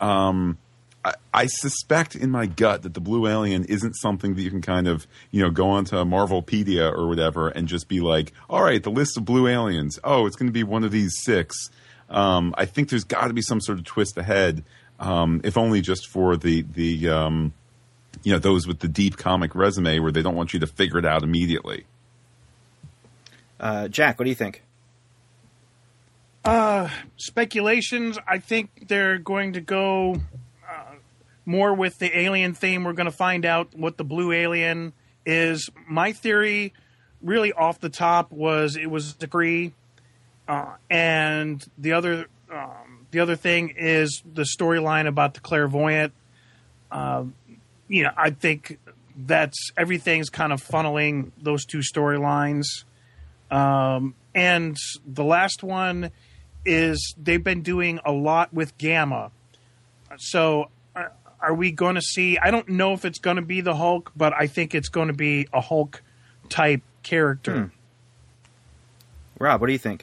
I suspect in my gut that the blue alien isn't something that you can kind of, go onto Marvelpedia or whatever and just be like, all right, the list of blue aliens. Oh, it's going to be one of these 6. I think there's got to be some sort of twist ahead, if only just for the those with the deep comic resume where they don't want you to figure it out immediately. Jack, what do you think? Speculations. I think they're going to go more with the alien theme. We're going to find out what the blue alien is. My theory, really off the top, was it was the Kree, and the other thing is the storyline about the clairvoyant. I think that's everything's kind of funneling those two storylines. And the last one is they've been doing a lot with Gamma. So are we going to see, I don't know if it's going to be the Hulk, but I think it's going to be a Hulk type character. Rob, what do you think?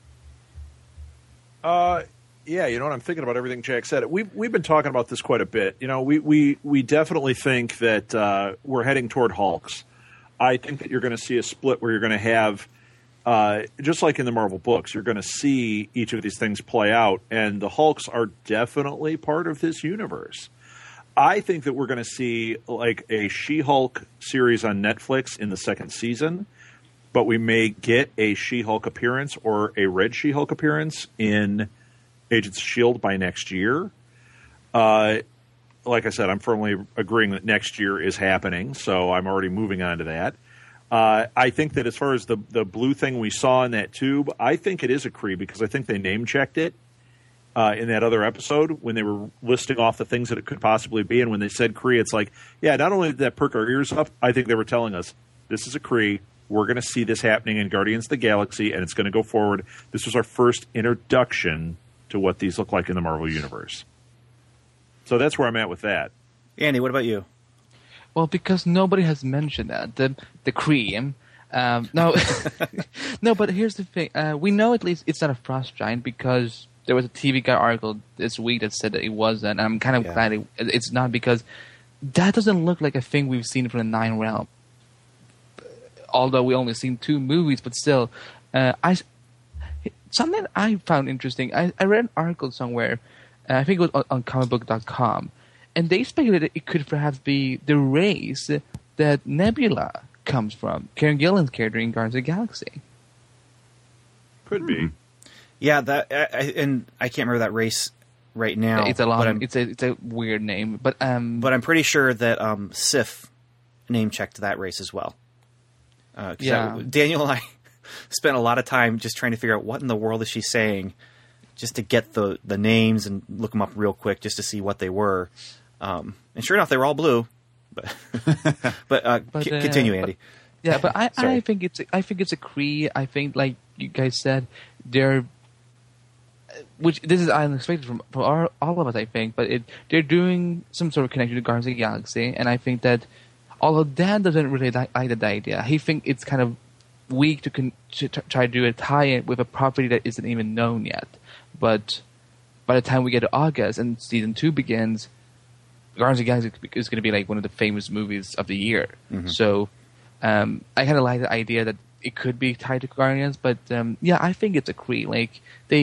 Yeah, you know what? I'm thinking about everything Jack said. We've been talking about this quite a bit. You know, we definitely think that we're heading toward Hulks. I think that you're going to see a split where you're going to have, just like in the Marvel books, you're going to see each of these things play out, and the Hulks are definitely part of this universe. I think that we're going to see like a She-Hulk series on Netflix in the second season, but we may get a She-Hulk appearance or a Red She-Hulk appearance in Agents of S.H.I.E.L.D. by next year. Like I said, I'm firmly agreeing that next year is happening, so I'm already moving on to that. I think that as far as the blue thing we saw in that tube, I think it is a Kree because I think they name-checked it in that other episode when they were listing off the things that it could possibly be, and when they said Kree, it's like, yeah, not only did that perk our ears up, I think they were telling us, this is a Kree, we're going to see this happening in Guardians of the Galaxy, and it's going to go forward. This was our first introduction to what these look like in the Marvel Universe. So that's where I'm at with that. Andy, what about you? Well, because nobody has mentioned that the Kree. No, no. But here's the thing: we know at least it's not a frost giant because there was a TV Guide article this week that said that it wasn't. And I'm kind of glad it's not because that doesn't look like a thing we've seen from the Nine Realm. Although we only seen 2 movies, but still, something I found interesting. I read an article somewhere. I think it was on comicbook.com. And they speculated it could perhaps be the race that Nebula comes from. Karen Gillan's character in Guardians of the Galaxy. Could be. Yeah, and I can't remember that race right now. It's a long. It's a weird name, but I'm pretty sure that Sif name checked that race as well. Daniel and I spent a lot of time just trying to figure out what in the world is she saying, just to get the names and look them up real quick just to see what they were. And sure enough, they were all blue. But continue, Andy. Yeah, but I think it's a Kree. I think, like you guys said, which this is unexpected from all of us, I think, but they're doing some sort of connection to Guardians of the Galaxy, and I think that although Dan doesn't really like the idea, he thinks it's kind of weak to try to do a tie-in with a property that isn't even known yet. But by the time we get to August and season 2 begins, Guardians of the Galaxy is going to be like one of the famous movies of the year. Mm-hmm. So I kind of like the idea that it could be tied to Guardians, but I think it's a Kree. Like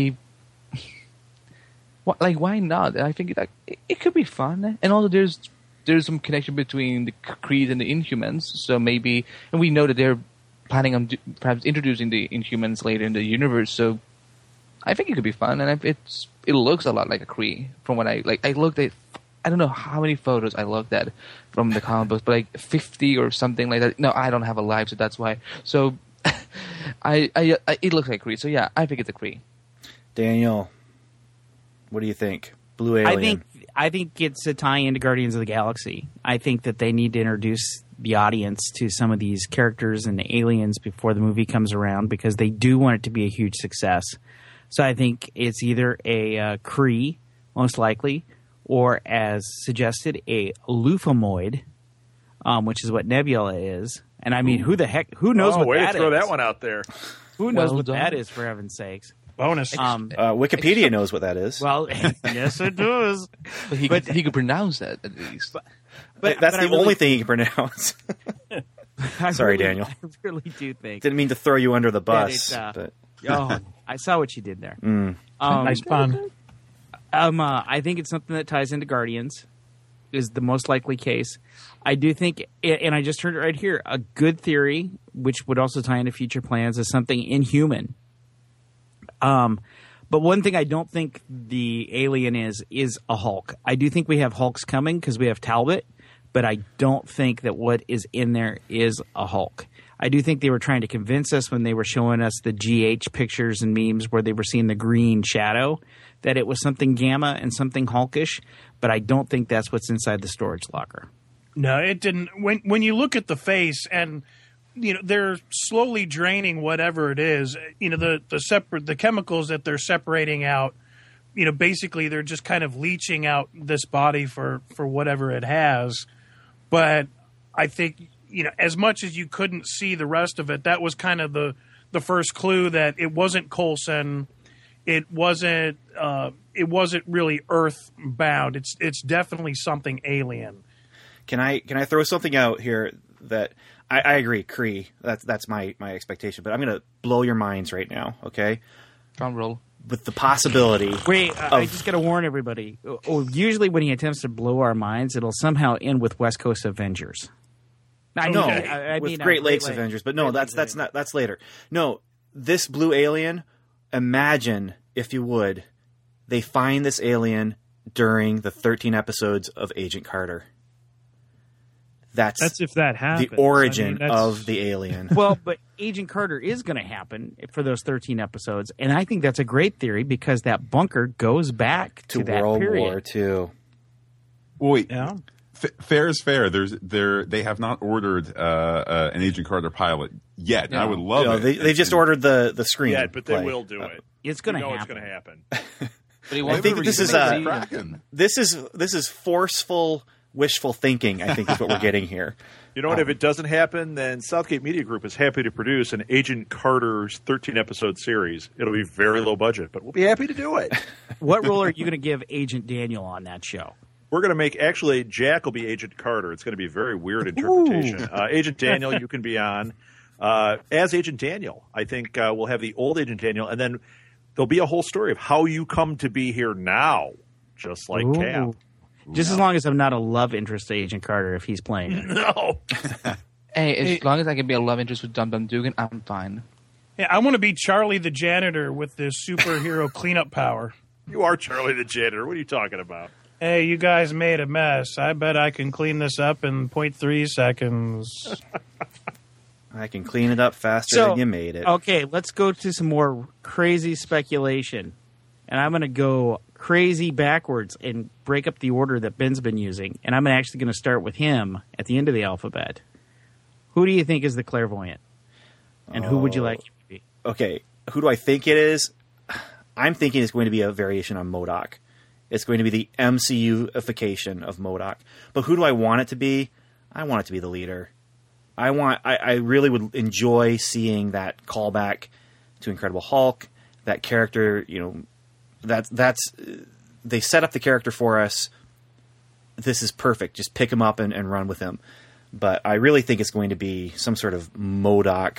why not? I think it could be fun, and also there's some connection between the Kree and the Inhumans. So maybe, and we know that they're planning on perhaps introducing the Inhumans later in the universe. So I think it could be fun, and it looks a lot like a Kree from what I looked at. I don't know how many photos I looked at from the comic books, but like 50 or something like that. No, I don't have a live, so that's why. So it looks like a Kree. So yeah, I think it's a Kree. Daniel, what do you think? Blue Alien. I think it's a tie-in to Guardians of the Galaxy. I think that they need to introduce the audience to some of these characters and the aliens before the movie comes around because they do want it to be a huge success. So I think it's either a Kree, most likely, or as suggested, a Lufamoid, which is what Nebula is. And I mean, who knows what way that to throw is? that one out there. Who knows what that is, for heaven's sakes? Bonus. Wikipedia knows what that is. Well, yes, it does. But he could pronounce that at least. But that's the only thing he can pronounce. Sorry, Daniel. I really do think. Didn't mean to throw you under the bus. But I saw what you did there. Nice pun. I think it's something that ties into Guardians, is the most likely case. I do think, and I just heard it right here, a good theory, which would also tie into future plans, is something Inhuman. But one thing I don't think the alien is a Hulk. I do think we have Hulks coming because we have Talbot, but I don't think that what is in there is a Hulk. I do think they were trying to convince us when they were showing us the GH pictures and memes where they were seeing the green shadow that it was something Gamma and something Hulkish, but I don't think that's what's inside the storage locker. No, it didn't. When you look at the face and they're slowly draining whatever it is, the chemicals that they're separating out, basically they're just kind of leaching out this body for whatever it has. But I think as much as you couldn't see the rest of it, that was kind of the first clue that it wasn't Coulson. It wasn't really Earth bound. It's definitely something alien. Can I throw something out here that I agree, Kree. That's my expectation, but I'm going to blow your minds right now, okay? Drum roll. With the possibility. Wait, I just got to warn everybody. Usually when he attempts to blow our minds, it'll somehow end with West Coast Avengers. I mean Great Lakes Avengers, but no, that's later. No, this blue alien, imagine, if you would, they find this alien during the 13 episodes of Agent Carter. That's if that happens. The origin of the alien. Well, but Agent Carter is going to happen for those 13 episodes, and I think that's a great theory because that bunker goes back to that World period. War II. Wait, Yeah. Fair is fair. They have not ordered an Agent Carter pilot yet. Yeah. I would love it. They just ordered the screen. Yeah, but they play. will do it. It's going to happen. It's going to happen. I think this is this is forceful, wishful thinking. I think is what we're getting here. You know what? If it doesn't happen, then Southgate Media Group is happy to produce an Agent Carter's 13-episode series. It'll be very low budget, but we'll be happy to do it. What role are you going to give Agent Daniel on that show? We're going to make, actually, Jack will be Agent Carter. It's going to be a very weird interpretation. Agent Daniel, you can be on as Agent Daniel. I think we'll have the old Agent Daniel, and then there'll be a whole story of how you come to be here now, just like Cap. Just as long as I'm not a love interest to Agent Carter if he's playing it. No. Hey, as long as I can be a love interest with Dum Dum Dugan, I'm fine. Yeah, I want to be Charlie the janitor with this superhero cleanup power. You are Charlie the janitor. What are you talking about? Hey, you guys made a mess. I bet I can clean this up in 0.3 seconds. I can clean it up faster than you made it. Okay, let's go to some more crazy speculation. And I'm going to go crazy backwards and break up the order that Ben's been using. And I'm actually going to start with him at the end of the alphabet. Who do you think is the clairvoyant? And who would you like him to be? Okay, who do I think it is? I'm thinking it's going to be a variation on MODOK. It's going to be the MCU-ification of MODOK. But who do I want it to be? I want it to be the leader. I really would enjoy seeing that callback to Incredible Hulk. That character, that's they set up the character for us. This is perfect. Just pick him up and run with him. But I really think it's going to be some sort of MODOK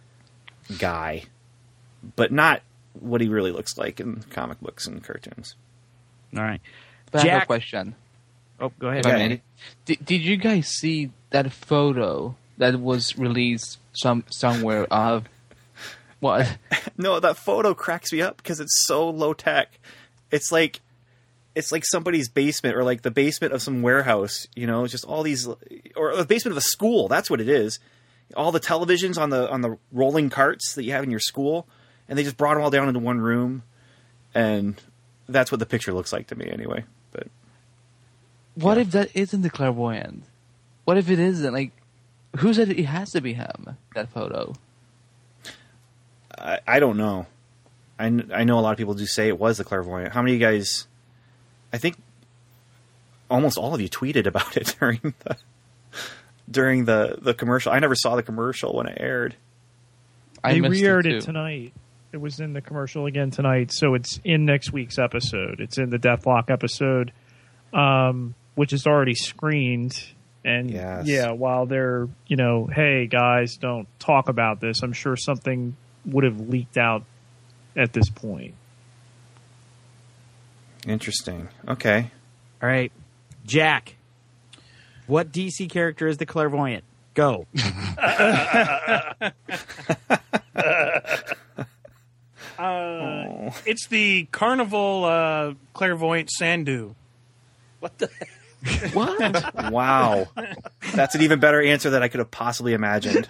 guy, but not what he really looks like in comic books and cartoons. All right. But I have Jack. a question. Oh, go ahead. If I Okay. may. Did you guys see that photo that was released somewhere of what? No, that photo cracks me up because it's so low tech. It's like somebody's basement or like the basement of some warehouse, just all these, or the basement of a school. That's what it is. All the televisions on the rolling carts that you have in your school, and they just brought them all down into one room, and that's what the picture looks like to me anyway. But What if that isn't the clairvoyant? What if it isn't? Like, who said it has to be him? That photo. I don't know. I know a lot of people do say it was the clairvoyant. How many of you guys? I think almost all of you tweeted about it during the commercial. I never saw the commercial when it aired. They missed re-aired too. it tonight. It was in the commercial again tonight, so it's in next week's episode. It's in the Deathlock episode, which is already screened. And Yes. yeah, while they're, hey guys, don't talk about this, I'm sure something would have leaked out at this point. Interesting. Okay. All right. Jack. What DC character is the clairvoyant? Go. It's the Carnival Clairvoyant Sandu. What the? What? Wow. That's an even better answer than I could have possibly imagined.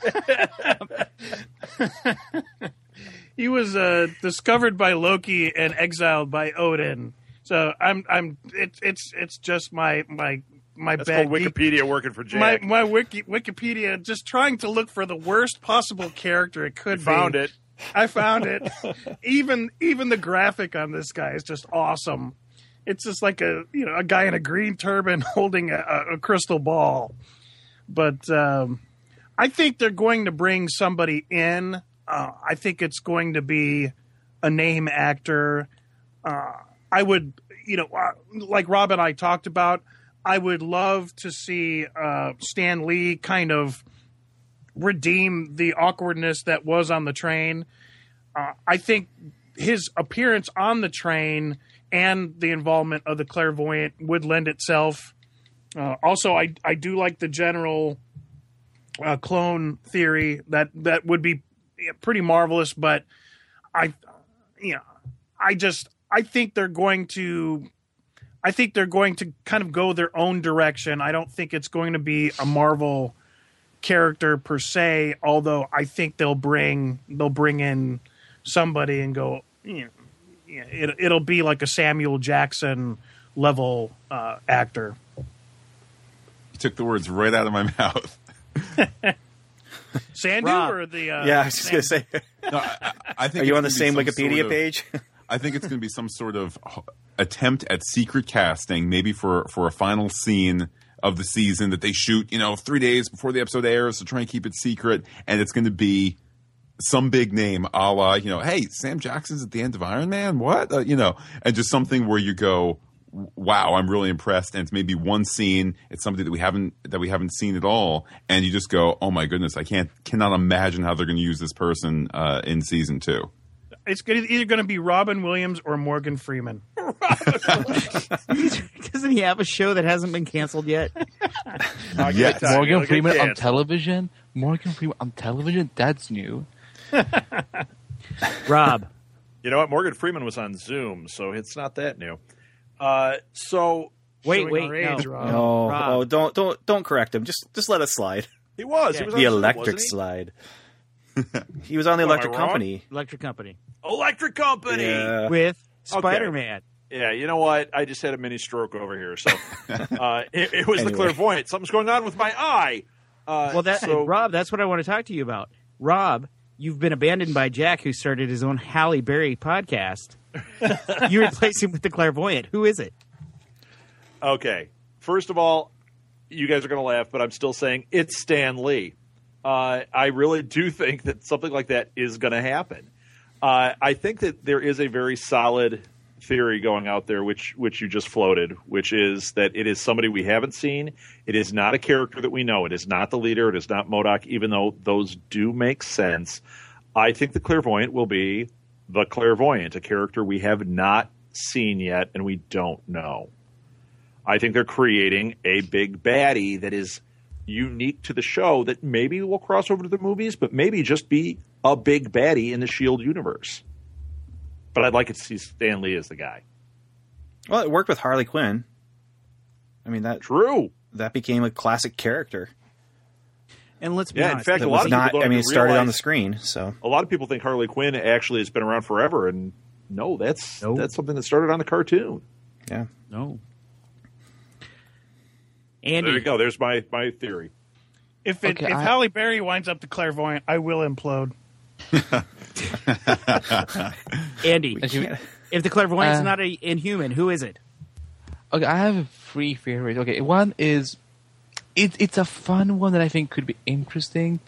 He was discovered by Loki and exiled by Odin. So it's just my That's bad called Wikipedia working for my Jack. Wikipedia just trying to look for the worst possible character it could be. Found it. I found it. Even the graphic on this guy is just awesome. It's just like a guy in a green turban holding a crystal ball. But I think they're going to bring somebody in. I think it's going to be a name actor. I would, like Rob and I talked about, I would love to see Stan Lee kind of redeem the awkwardness that was on the train. I think his appearance on the train and the involvement of the clairvoyant would lend itself. Also, I do like the general clone theory that would be pretty marvelous, but I think they're going to kind of go their own direction. I don't think it's going to be a Marvel character per se, although I think they'll bring in somebody and go, it'll be like a Samuel Jackson level actor. You took the words right out of my mouth. Sandu Rob. or the Yeah, I was just going to say. No, I think Are you it's on the gonna be same some Wikipedia sort of- page? I think it's going to be some sort of attempt at secret casting, maybe for a final scene of the season that they shoot, 3 days before the episode airs to try and keep it secret. And it's going to be some big name a la, hey, Sam Jackson's at the end of Iron Man? What? And just something where you go, wow, I'm really impressed. And it's maybe one scene. It's somebody that we haven't seen at all. And you just go, oh my goodness, I cannot imagine how they're going to use this person in season 2. It's either going to be Robin Williams or Morgan Freeman. Doesn't he have a show that hasn't been canceled yet? Yes. Morgan Freeman on canceled. television? Morgan Freeman on television? That's new. Rob. You know what? Morgan Freeman was on Zoom, so it's not that new. So Wait, Showing our age, no. Rob. No, Rob. don't correct him. Just let it slide. he was. Yeah. He was on The Zoom, electric wasn't he? slide. He was on the Am I Electric wrong? Company. Electric Company. Electric Company. Yeah. With Spider-Man. Yeah, you know what? I just had a mini stroke over here. So it was the Anyway. clairvoyant. Something's going on with my eye. Well, Rob, that's what I want to talk to you about. Rob, you've been abandoned by Jack, who started his own Halle Berry podcast. You replaced him with the clairvoyant. Who is it? Okay. First of all, you guys are going to laugh, but I'm still saying it's Stan Lee. I really do think that something like that is going to happen. I think that there is a very solid theory going out there, which you just floated, which is that it is somebody we haven't seen. It is not a character that we know. It is not the leader. It is not MODOK, even though those do make sense. I think the clairvoyant will be the clairvoyant, a character we have not seen yet and we don't know. I think they're creating a big baddie that is unique to the show that maybe will cross over to the movies, but maybe just be a big baddie in the S.H.I.E.L.D. universe. But I'd like to see Stan Lee as the guy. Well, it worked with Harley Quinn. I mean True. that became a classic character. And let's be Yeah, in honest. fact, That a lot was of not. people don't I mean, even it started on realize- the screen. So A lot of people think Harley Quinn actually has been around forever, and no, that's something that started on the cartoon. yeah. No. There you Andy, go. There's my theory. If Okay, Halle Berry winds up the clairvoyant, I will implode. Andy, As you- if the clairvoyant's Uh, not an inhuman, who is it? Okay, I have 3 favorites. Okay, one is it's a fun one that I think could be interesting,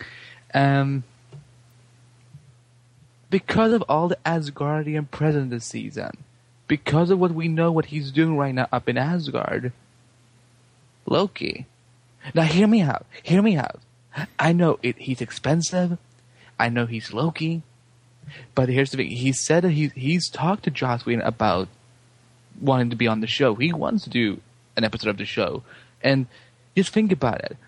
because of all the Asgardian presence this season, because of what we know what he's doing right now up in Asgard. Loki. Now hear me out. Hear me out. I know he's expensive. I know he's Loki. But here's the thing. He said that he's talked to Joss Whedon about wanting to be on the show. He wants to do an episode of the show. And just think about it.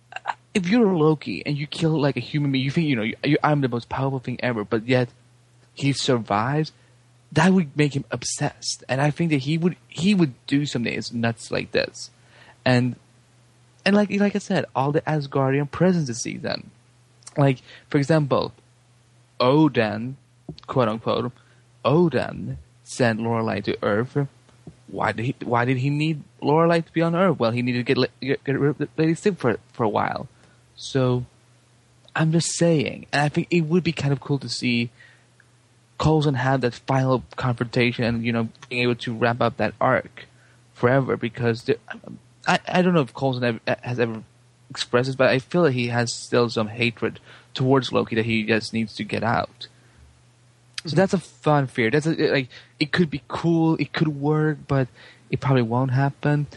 If you're Loki and you kill like a human being, you think, I'm the most powerful thing ever, but yet he survives, that would make him obsessed. And I think that he would do something that's nuts like this. And like I said, all the Asgardian presence this season. Like, for example, Odin, quote unquote, Odin sent Lorelai to Earth. Why did he need Lorelai to be on Earth? Well, he needed to get rid of Lady Sif for a while. So I'm just saying, and I think it would be kind of cool to see Coulson have that final confrontation and, you know, being able to wrap up that arc forever, because I don't know if Coulson has ever expressed this, but I feel that he has still some hatred towards Loki that he just needs to get out. So that's a fun fear. It could be cool, it could work, but it probably won't happen.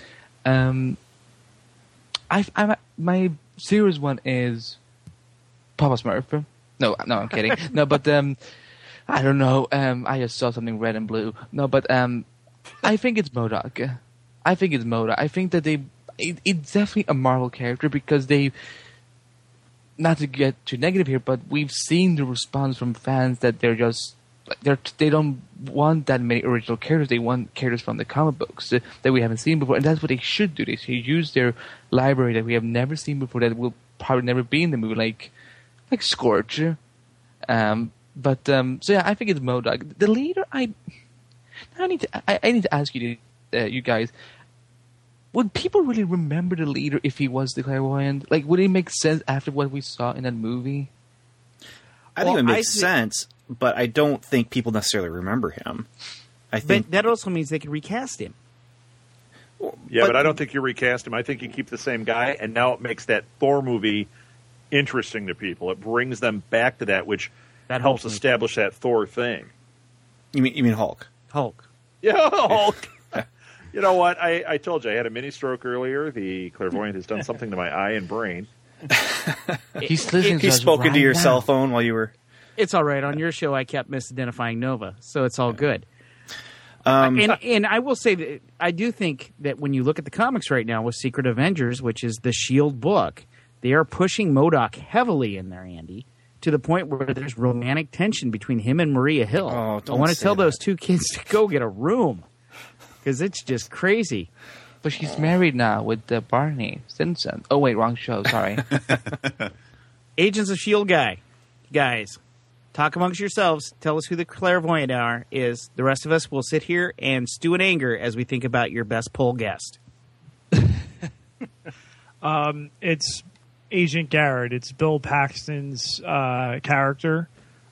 My serious one is Papa Smurf. No, I'm kidding. No, but I don't know. I just saw something red and blue. No, but I think it's MODOK. I think that it's definitely a Marvel character, because they, not to get too negative here, but we've seen the response from fans that they don't want that many original characters. They want characters from the comic books that we haven't seen before, and that's what they should do. They should use their library that we have never seen before, that will probably never be in the movie, like Scorch. So yeah, I think it's MODOK. The leader, I need to ask you guys, would people really remember the leader if he was the clairvoyant? Like, would it make sense after what we saw in that movie? I think it makes sense, but I don't think people necessarily remember him. I think but that also means they can recast him. Yeah, but I don't think you recast him. I think you keep the same guy, and now it makes that Thor movie interesting to people. It brings them back to that, which helps establish that Thor thing. You mean Hulk? Hulk. Yeah, Hulk. You know what? I told you I had a mini stroke earlier. The clairvoyant has done something to my eye and brain. He's listening. He's spoken to your cell phone while you were. It's all right. On your show, I kept misidentifying Nova, so it's all good. And I will say that I do think that when you look at the comics right now with Secret Avengers, which is the S.H.I.E.L.D. book, they are pushing MODOK heavily in there, Andy, to the point where there's romantic tension between him and Maria Hill. Oh, I want to tell those two kids to go get a room, because it's just crazy. But she's married now with Barney Stinson. Oh, wait, wrong show. Sorry. Agents of S.H.I.E.L.D. guys, talk amongst yourselves. Tell us who the clairvoyant is. The rest of us will sit here and stew in anger as we think about your best poll guest. It's Agent Garrett. It's Bill Paxton's character.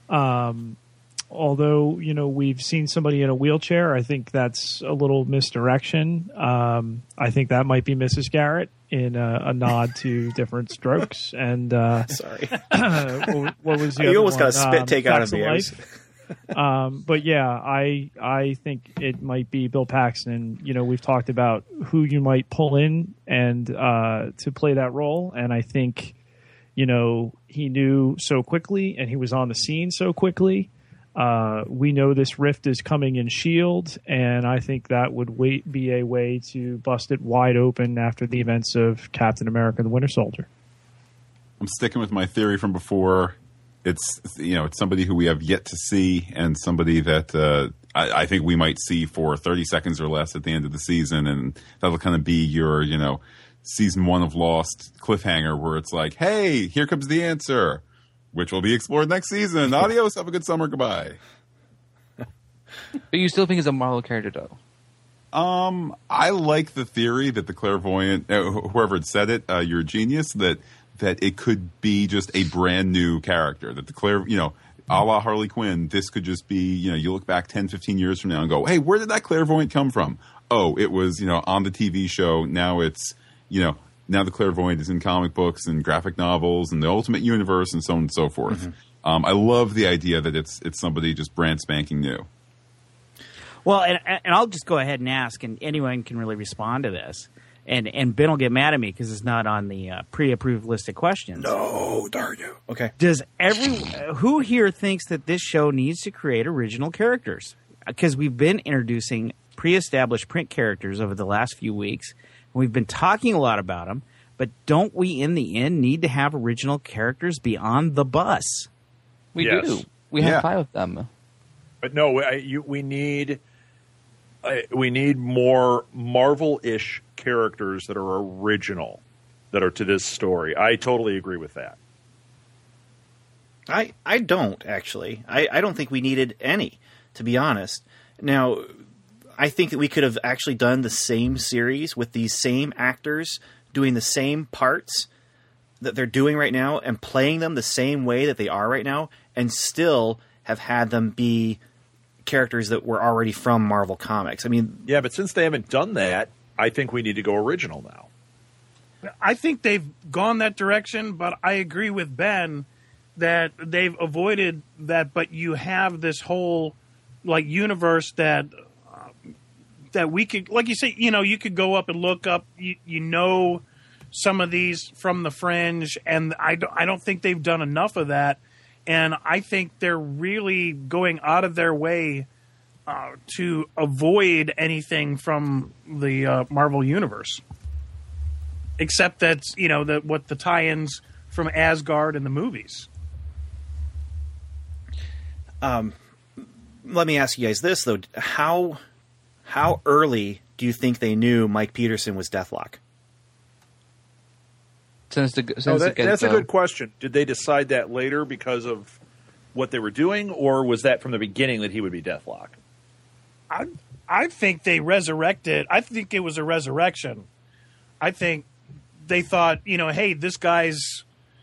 Although, you know, we've seen somebody in a wheelchair, I think that's a little misdirection. I think that might be Mrs. Garrett in a nod to different strokes. And Sorry. what was the You other almost one? got a spit take out of Facts me. Life. But yeah, I think it might be Bill Paxton. You know, we've talked about who you might pull in and to play that role, and I think, you know, he knew so quickly and he was on the scene so quickly. We know this rift is coming in S.H.I.E.L.D., and I think that would be a way to bust it wide open after the events of Captain America: The Winter Soldier. I'm sticking with my theory from before. It's somebody who we have yet to see, and somebody that I think we might see for 30 seconds or less at the end of the season, and that'll kind of be your, season 1 of Lost cliffhanger, where it's like, hey, here comes the answer, which will be explored next season. Adios, have a good summer, goodbye. But you still think it's a Marvel character, though? I like the theory that the clairvoyant, whoever had said it, you're a genius, that it could be just a brand new character, that the a la Harley Quinn, this could just be, you look back 10, 15 years from now and go, hey, where did that clairvoyant come from? Oh, it was, on the TV show. Now it's, now the clairvoyant is in comic books and graphic novels and the Ultimate Universe and so on and so forth. Mm-hmm. I love the idea that it's somebody just brand spanking new. Well, and I'll just go ahead and ask, and anyone can really respond to this. And Ben will get mad at me because it's not on the pre-approved list of questions. No, darn you. Okay. Does who here thinks that this show needs to create original characters? Because we've been introducing pre-established print characters over the last few weeks. And we've been talking a lot about them. But don't we, in the end, need to have original characters beyond the bus? We do. We have 5 of them. But no, we need more Marvel-ish characters that are original, that are to this story. I totally agree with that. I don't, actually. I don't think we needed any, to be honest. Now, I think that we could have actually done the same series with these same actors doing the same parts that they're doing right now and playing them the same way that they are right now, and still have had them be characters that were already from Marvel Comics. I mean, yeah, but since they haven't done that, I think we need to go original now. I think they've gone that direction, but I agree with Ben that they've avoided that. But you have this whole universe that we could, like you say, you could go up and look up, some of these from the Fringe, and I don't think they've done enough of that. And I think they're really going out of their way to avoid anything from the Marvel Universe, except that's what the tie-ins from Asgard and the movies. Let me ask you guys this though: how early do you think they knew Mike Peterson was Deathlock? That's a good question. Did they decide that later because of what they were doing, or was that from the beginning that he would be Deathlock? I think they resurrected. I think it was a resurrection. I think they thought, hey, this guy's,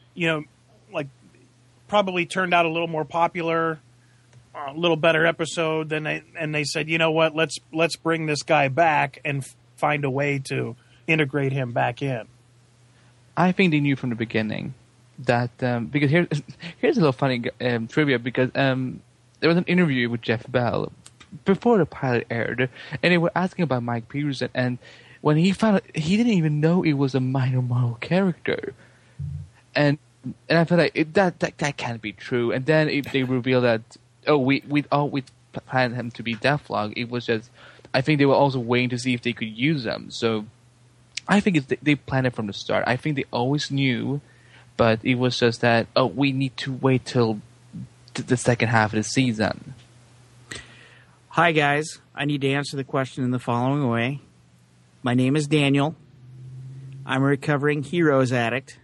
probably turned out a little more popular, a little better episode than they said, you know what, let's bring this guy back and find a way to integrate him back in. I think they knew from the beginning that because here's a little funny trivia, because there was an interview with Jeff Bell before the pilot aired, and they were asking about Mike Peterson, and when he found out, he didn't even know it was a minor Marvel character, and I felt like that can't be true. And then if they revealed that we planned him to be Deathlock, it was just, I think they were also waiting to see if they could use him. So I think they planned it from the start. I think they always knew, but it was just that, we need to wait till the second half of the season. Hi, guys. I need to answer the question in the following way. My name is Daniel. I'm a recovering Heroes addict.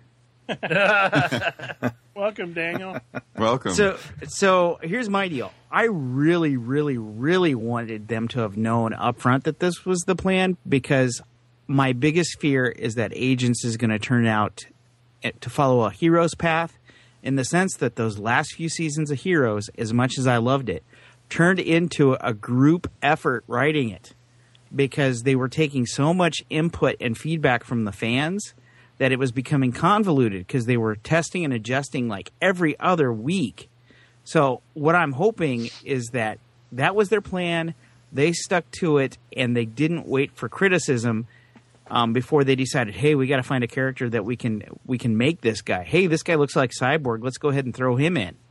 Welcome, Daniel. Welcome. So here's my deal. I really, really, really wanted them to have known up front that this was the plan, because my biggest fear is that Agents is going to turn out to follow a hero's path, in the sense that those last few seasons of Heroes, as much as I loved it, turned into a group effort writing it, because they were taking so much input and feedback from the fans that it was becoming convoluted, because they were testing and adjusting like every other week. So what I'm hoping is that was their plan, they stuck to it, and they didn't wait for criticism before they decided, hey, we got to find a character that we can make this guy. Hey, this guy looks like Cyborg. Let's go ahead and throw him in.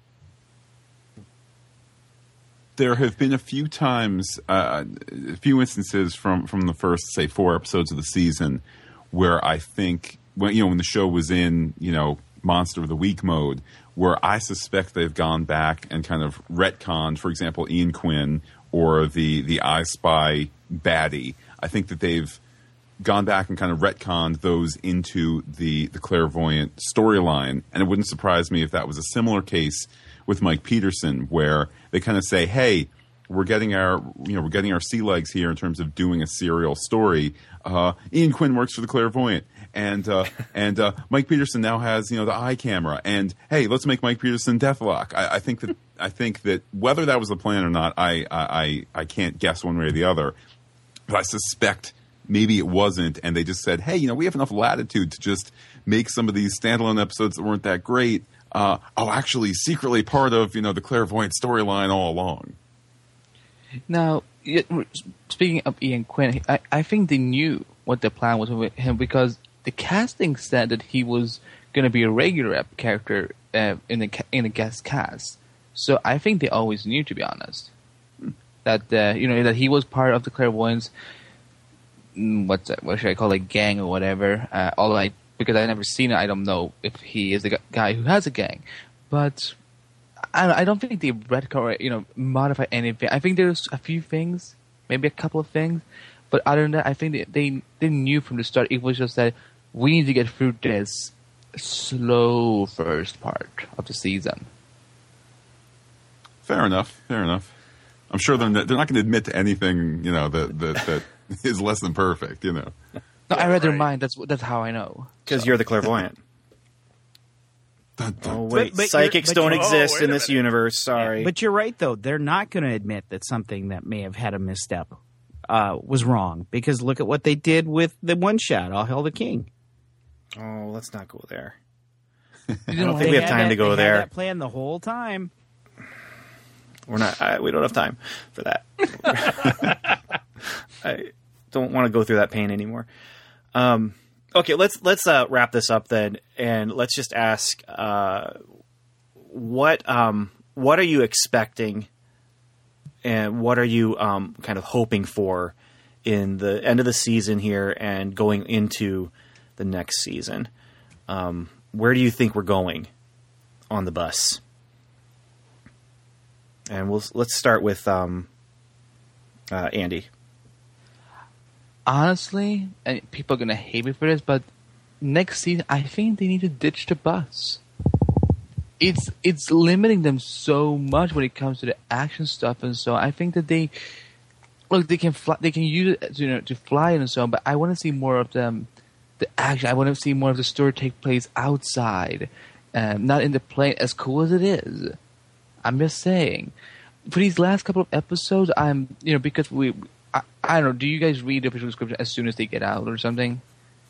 There have been a few times, a few instances from the first, say, 4 episodes of the season, where I think when the show was in Monster of the Week mode, where I suspect they've gone back and kind of retconned, for example, Ian Quinn or the I Spy baddie. I think that they've gone back and kind of retconned those into the Clairvoyant storyline, and it wouldn't surprise me if that was a similar case with Mike Peterson, where they kind of say, hey, we're getting our sea legs here in terms of doing a serial story. Ian Quinn works for the Clairvoyant, and Mike Peterson now has the eye camera, and hey, let's make Mike Peterson Deathlock. I think that whether that was the plan or not, I can't guess one way or the other, but I suspect maybe it wasn't, and they just said, hey, we have enough latitude to just make some of these standalone episodes that weren't that great actually secretly part of the Clairvoyant storyline all along. Now, speaking of Ian Quinn, I think they knew what the plan was with him, because the casting said that he was going to be a regular character in the guest cast. So I think they always knew, to be honest, that that he was part of the Clairvoyants. What should I call it, gang or whatever? Because I never seen it, I don't know if he is the guy who has a gang. But I don't think they retcon or modify anything. I think there's a few things, maybe a couple of things, but other than that, I think they knew from the start. It was just that we need to get through this slow first part of the season. Fair enough. I'm sure they're not going to admit to anything, that is less than perfect, No, I read their mind. That's how I know. Because you're the clairvoyant. Dun, dun. Oh, wait. But Psychics don't exist wait in a this minute. universe. Sorry. But you're right, though. They're not going to admit that something that may have had a misstep was wrong. Because look at what they did with the one-shot, All Hail the King. Oh, let's not go there. I don't think we have time to go there. Had that plan the whole time. We're not. We don't have time for that. I don't want to go through that pain anymore. Okay, let's wrap this up then, and let's just ask, what are you expecting, and what are you kind of hoping for in the end of the season here and going into the next season? Where do you think we're going on the bus? And let's start with Andy. Honestly, and people are going to hate me for this, but next season, I think they need to ditch the bus. It's limiting them so much when it comes to the action stuff, and so I think that they can fly, they can use it to fly and so on. But I want to see more of them, the action. I want to see more of the story take place outside, not in the plane. As cool as it is, I'm just saying. For these last couple of episodes, because I don't know. Do you guys read the official description as soon as they get out or something?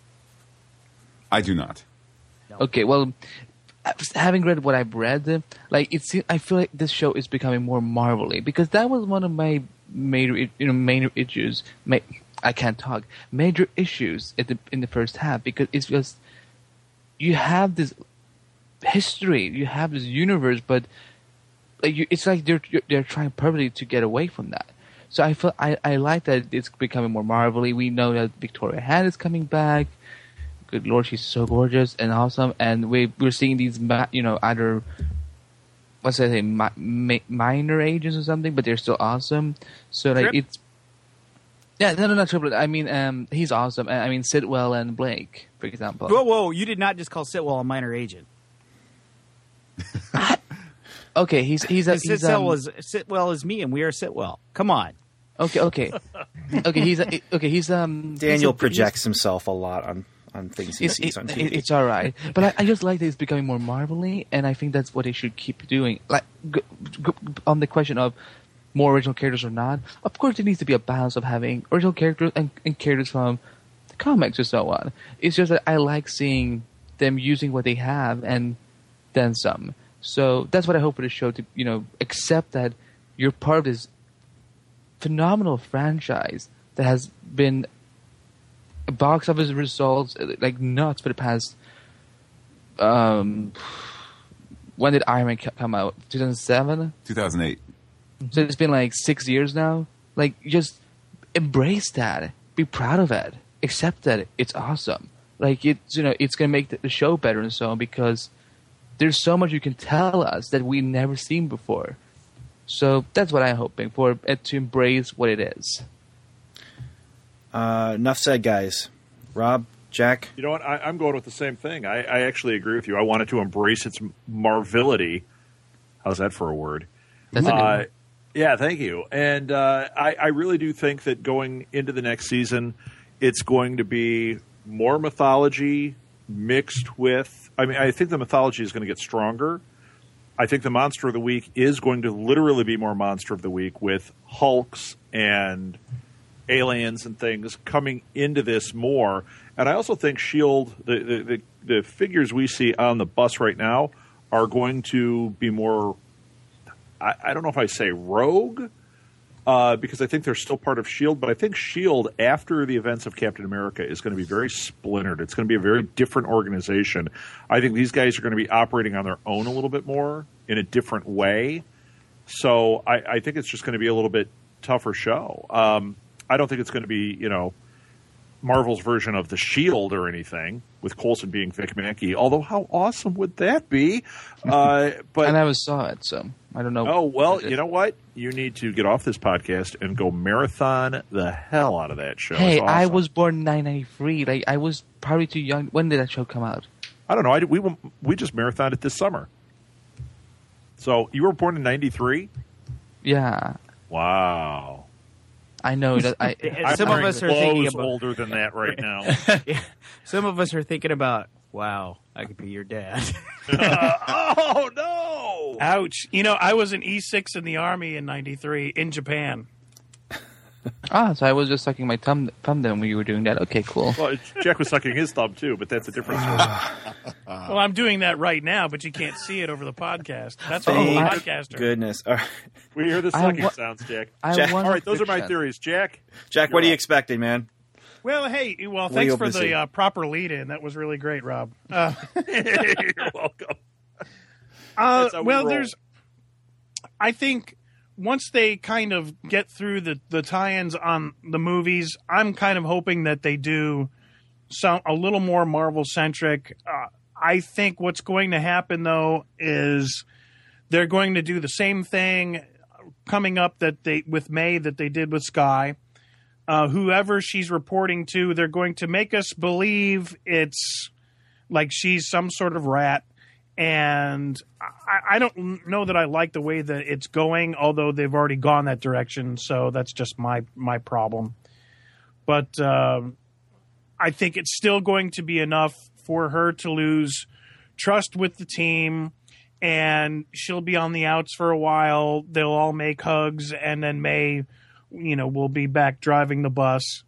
I do not. Okay, well, having read what I've read, I feel like this show is becoming more Marvel-y because that was one of my major issues. I can't talk. Major issues in the first half because it's just you have this history, you have this universe, but it's like they're trying purposely to get away from that. So I feel I like that it's becoming more Marvel-y. We know that Victoria Hand is coming back. Good Lord, she's so gorgeous and awesome. And we're seeing these either minor agents or something, but they're still awesome. So not Triple. I mean, he's awesome. I mean, Sitwell and Blake, for example. Whoa! You did not just call Sitwell a minor agent. Okay, Sitwell is me, and we are Sitwell. Come on. Okay. He's Daniel projects himself a lot on things he sees on TV. It's all right, but I just like that it's becoming more Marvel-y, and I think that's what they should keep doing. Like on the question of more original characters or not, of course there needs to be a balance of having original characters and characters from the comics or so on. It's just that I like seeing them using what they have and then some. So that's what I hope for the show to, accept that you're part of this phenomenal franchise that has been box office results like nuts for the past. When did Iron Man come out? 2007? 2008. So it's been like 6 years now. Like, just embrace that. Be proud of it. Accept that it's awesome. Like, it's going to make the show better and so on because there's so much you can tell us that we've never seen before. So that's what I'm hoping for, to embrace what it is. Enough said, guys. Rob, Jack? You know what? I'm going with the same thing. I actually agree with you. I wanted to embrace its marvility. How's that for a word? That's a good one. Yeah, thank you. And I really do think that going into the next season, it's going to be more mythology mixed with... I think the mythology is going to get stronger. I think the Monster of the Week is going to literally be more Monster of the Week with Hulks and aliens and things coming into this more. And I also think S.H.I.E.L.D., the figures we see on the bus right now are going to be more, I don't know if I say rogue, because I think they're still part of S.H.I.E.L.D., but I think S.H.I.E.L.D., after the events of Captain America, is going to be very splintered. It's going to be a very different organization. I think these guys are going to be operating on their own a little bit more in a different way. So I think it's just going to be a little bit tougher show. I don't think it's going to be, Marvel's version of the Shield or anything, with Coulson being Vic Mackey. Although, how awesome would that be? But I never saw it, so I don't know. Oh, well, you know what? You need to get off this podcast and go marathon the hell out of that show. Hey, It's awesome. I was born in 1993. Like, I was probably too young. When did that show come out? I don't know. We just marathoned it this summer. So you were born in 93? Yeah, Wow. I know that. Some of wearing us are thinking clothes about older than that right now. Some of us are thinking about, wow, I could be your dad. Oh, no! Ouch. You know, I was an E6 in the Army in 93 in Japan. so I was just sucking my thumb then when you were doing that. Okay, cool. Well, Jack was sucking his thumb, too, but that's a different story. Well, I'm doing that right now, but you can't see it over the podcast. That's why I'm a Thank podcaster. goodness. All right. We hear the sucking sounds, Jack. Jack- All right, those are my theories. Jack? Jack, what are you expecting, man? Well, hey, What thanks are for you hoping to the proper lead-in. That was really great, Rob. You're welcome. That's how we roll. I think once they kind of get through the tie-ins on the movies, I'm kind of hoping that they do a little more Marvel-centric. I think what's going to happen, though, is they're going to do the same thing coming up with May that they did with Skye. Whoever she's reporting to, they're going to make us believe it's like she's some sort of rat. And I don't know that I like the way that it's going, although they've already gone that direction. So that's just my problem. But I think it's still going to be enough for her to lose trust with the team, and she'll be on the outs for a while. They'll all make hugs, and then May, will be back driving the bus.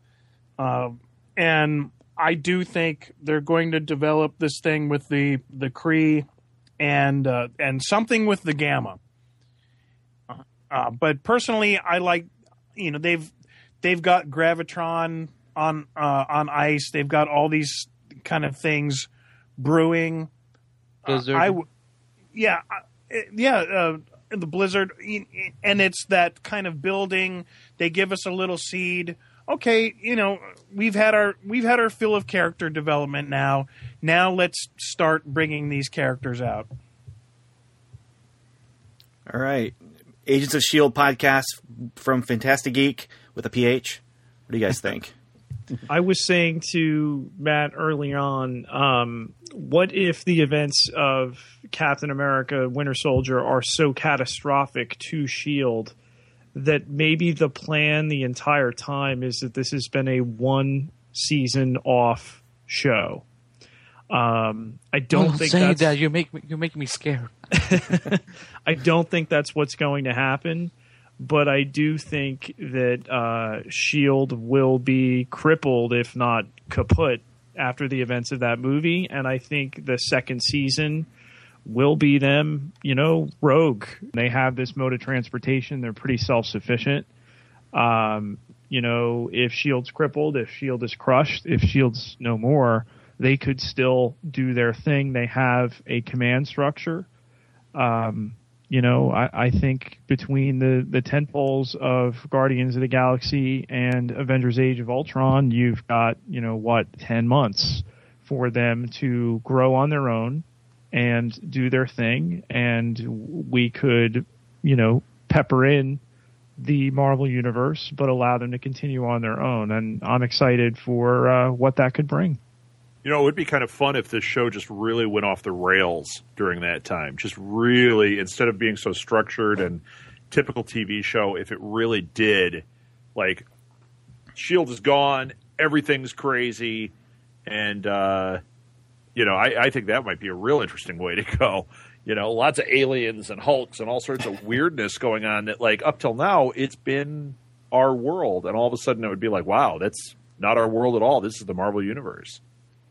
And I do think they're going to develop this thing with the Kree and something with the Gamma. But personally, I like, they've got Gravitron on ice. They've got all these kind of things brewing. Blizzard. The Blizzard, and it's that kind of building. They give us a little seed. Okay, we've had our fill of character development now. Now let's start bringing these characters out. All right. Agents of S.H.I.E.L.D. podcast from Fantastic Geek with a PH. What do you guys think? I was saying to Matt early on, what if the events of Captain America, Winter Soldier are so catastrophic to S.H.I.E.L.D. that maybe the plan the entire time is that this has been a one-season off show. I don't think say that's... that. You're making me scared. I don't think that's what's going to happen. But I do think that S.H.I.E.L.D. will be crippled, if not kaput, after the events of that movie. And I think the second season will be them, rogue. They have this mode of transportation. They're pretty self-sufficient. If S.H.I.E.L.D.'s crippled, if S.H.I.E.L.D. is crushed, if S.H.I.E.L.D.'s no more, they could still do their thing. They have a command structure. I think between the tentpoles of Guardians of the Galaxy and Avengers Age of Ultron, you've got, 10 months for them to grow on their own and do their thing. And we could, pepper in the Marvel Universe, but allow them to continue on their own. And I'm excited for what that could bring. It would be kind of fun if this show just really went off the rails during that time. Just really, instead of being so structured and typical TV show, if it really did, like, S.H.I.E.L.D. is gone, everything's crazy, and, I think that might be a real interesting way to go. Lots of aliens and Hulks and all sorts of weirdness going on that, like, up till now, it's been our world, and all of a sudden it would be like, wow, that's not our world at all. This is the Marvel Universe.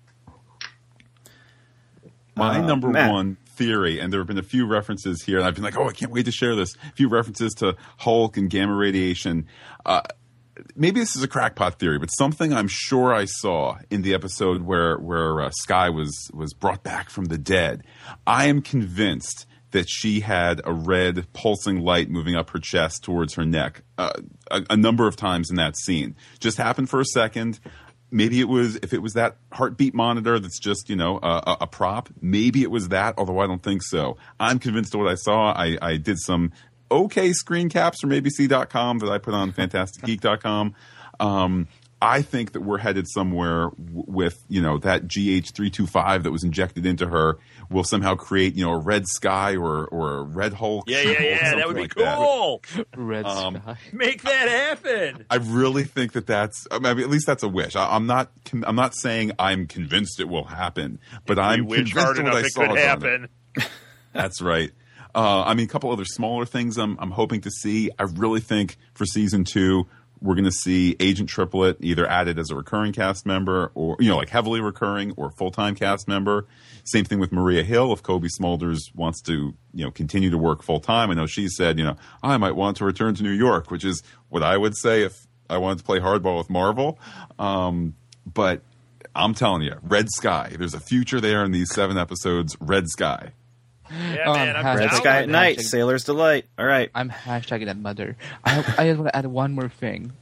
My number Matt. one theory, and there have been a few references here, and I've been like, I can't wait to share this. A few references to Hulk and gamma radiation. Maybe this is a crackpot theory, but something I'm sure I saw in the episode where Skye was brought back from the dead. I am convinced that she had a red pulsing light moving up her chest towards her neck a number of times in that scene. Just happened for a second. Maybe if it was that heartbeat monitor that's just, a prop, maybe it was that, although I don't think so. I'm convinced of what I saw. I did some okay screen caps from ABC.com that I put on FantasticGeek.com. I think that we're headed somewhere with, that GH325 that was injected into her will somehow create, a Red Sky or a Red Hulk. Yeah. That would be cool. Red Sky. Make that happen. I really think that's. I mean, at least that's a wish. I'm not saying I'm convinced it will happen, but I'm wish convinced hard of what enough I it saw. could happen. That's right. A couple other smaller things I'm hoping to see. I really think for season 2. We're going to see Agent Triplet either added as a recurring cast member or, like heavily recurring or full-time cast member. Same thing with Maria Hill. If Kobe Smulders wants to, continue to work full-time. I know she said, I might want to return to New York, which is what I would say if I wanted to play hardball with Marvel. But I'm telling you, Red Sky. There's a future there in these 7 episodes. Red Sky. Yeah, man. I'm Red down Sky with at it. night, Sailor's Delight. All right. I'm hashtagging that mother. I just want to add one more thing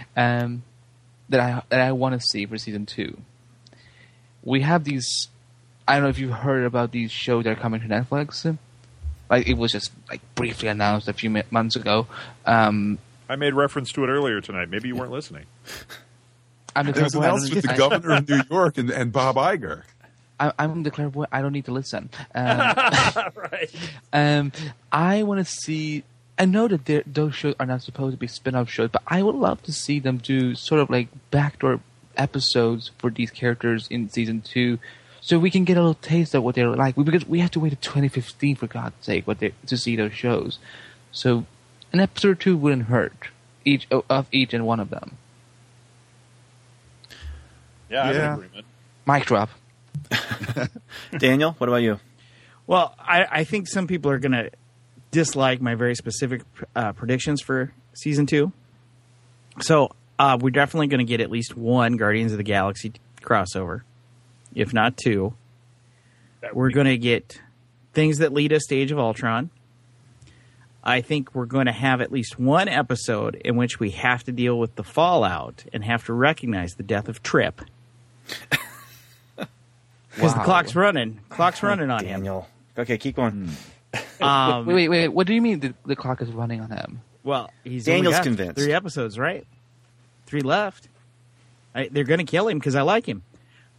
that I want to see for season 2. We have these. I don't know if you've heard about these shows that are coming to Netflix. Like it was just briefly announced a few months ago. I made reference to it earlier tonight. Maybe you weren't listening. I'm It was announced with the governor of New York and Bob Iger. I'm the clairvoyant. I don't need to listen. Right. I want to see. I know that those shows are not supposed to be spin-off shows, but I would love to see them do sort of like backdoor episodes for these characters in season 2, so we can get a little taste of what they're like. Because we have to wait till 2015 for God's sake to see those shows. So an episode or 2 wouldn't hurt each and one of them. Yeah, I'm in agreement. Mic drop. Daniel, what about you? Well, I think some people are going to dislike my very specific predictions for season 2. So we're definitely going to get at least one Guardians of the Galaxy crossover, if not 2. We're going to get things that lead us to Age of Ultron. I think we're going to have at least one episode in which we have to deal with the fallout and have to recognize the death of Trip. Because the clock's running. Clock's running on him. Daniel. Okay, keep going. Wait. What do you mean the clock is running on him? Well, he's Daniel's only got convinced. 3 episodes, right? 3 left. They're going to kill him because I like him.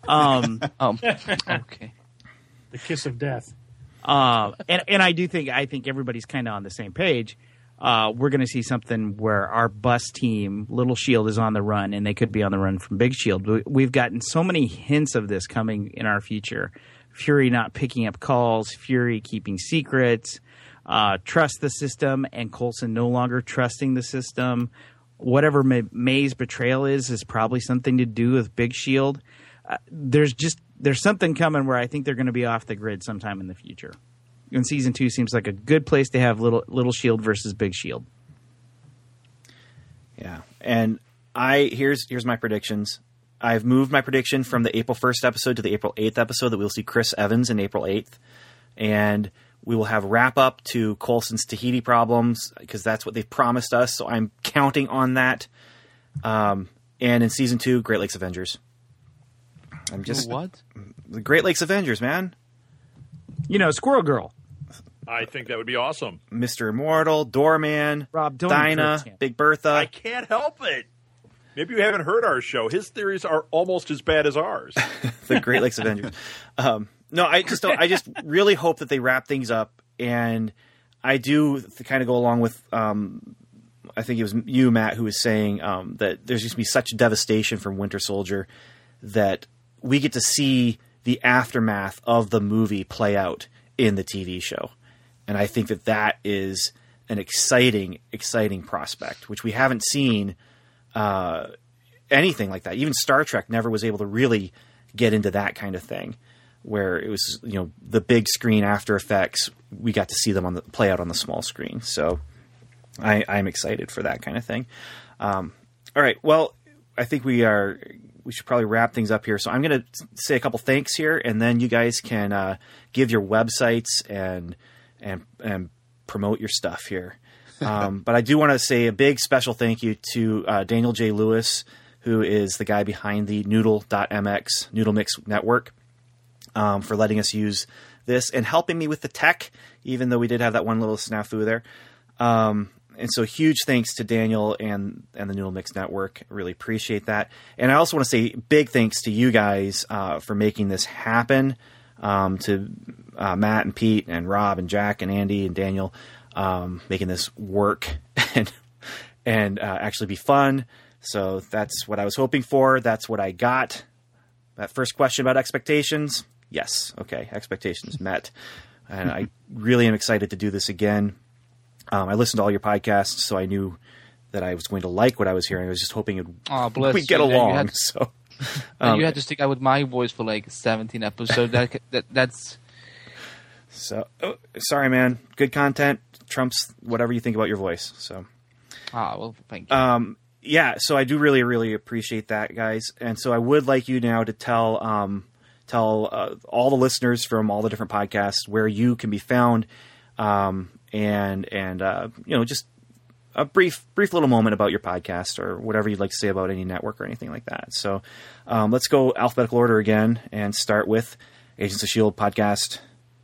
Okay. The kiss of death. And I think everybody's kind of on the same page. We're going to see something where our bus team, Little Shield, is on the run, and they could be on the run from Big Shield. We've gotten so many hints of this coming in our future. Fury not picking up calls, Fury keeping secrets, trust the system, and Coulson no longer trusting the system. Whatever May's betrayal is probably something to do with Big Shield. There's something coming where I think they're going to be off the grid sometime in the future. And season 2 seems like a good place to have Little Shield versus Big Shield. Yeah, and here's my predictions. I've moved my prediction from the April 1st episode to the April 8th episode that we'll see Chris Evans in April 8th. And we will have wrap up to Coulson's Tahiti problems because that's what they've promised us. So I'm counting on that. And in season 2, Great Lakes Avengers. I'm just what? The Great Lakes Avengers, man. Squirrel Girl. I think that would be awesome. Mr. Immortal, Doorman, Rob, don't Dinah, encourage him. Big Bertha. I can't help it. Maybe you haven't heard our show. His theories are almost as bad as ours. The Great Lakes Avengers. No, I just don't. I just really hope that they wrap things up, and I do kind of go along with. I think it was you, Matt, who was saying that there's just going to be such devastation from Winter Soldier that we get to see the aftermath of the movie play out in the TV show, and I think that is an exciting prospect, which we haven't seen. Anything like that. Even Star Trek never was able to really get into that kind of thing, where it was the big screen After Effects. We got to see them play out on the small screen. So I'm excited for that kind of thing. All right. Well, I think we should probably wrap things up here. So I'm going to say a couple thanks here, and then you guys can give your websites and promote your stuff here. But I do want to say a big special thank you to Daniel J. Lewis, who is the guy behind the Noodle.mx, Noodle Mix Network, for letting us use this and helping me with the tech, even though we did have that one little snafu there. And so huge thanks to Daniel and the Noodle Mix Network. Really appreciate that. And I also want to say big thanks to you guys for making this happen, to Matt and Pete and Rob and Jack and Andy and Daniel, making this work and actually be fun. So that's what I was hoping for. That's what I got. That first question about expectations. Yes. Okay. Expectations met. And I really am excited to do this again. I listened to all your podcasts, so I knew that I was going to like what I was hearing. I was just hoping we'd get along. You had to stick out with my voice for like 17 episodes. That's so. Sorry, man. Good content trumps whatever you think about your voice. So. Well, thank you. Yeah. So I do really, really appreciate that, guys. And so I would like you now to tell all the listeners from all the different podcasts where you can be found. And just a brief little moment about your podcast or whatever you'd like to say about any network or anything like that. So let's go alphabetical order again and start with Agents of S.H.I.E.L.D. podcast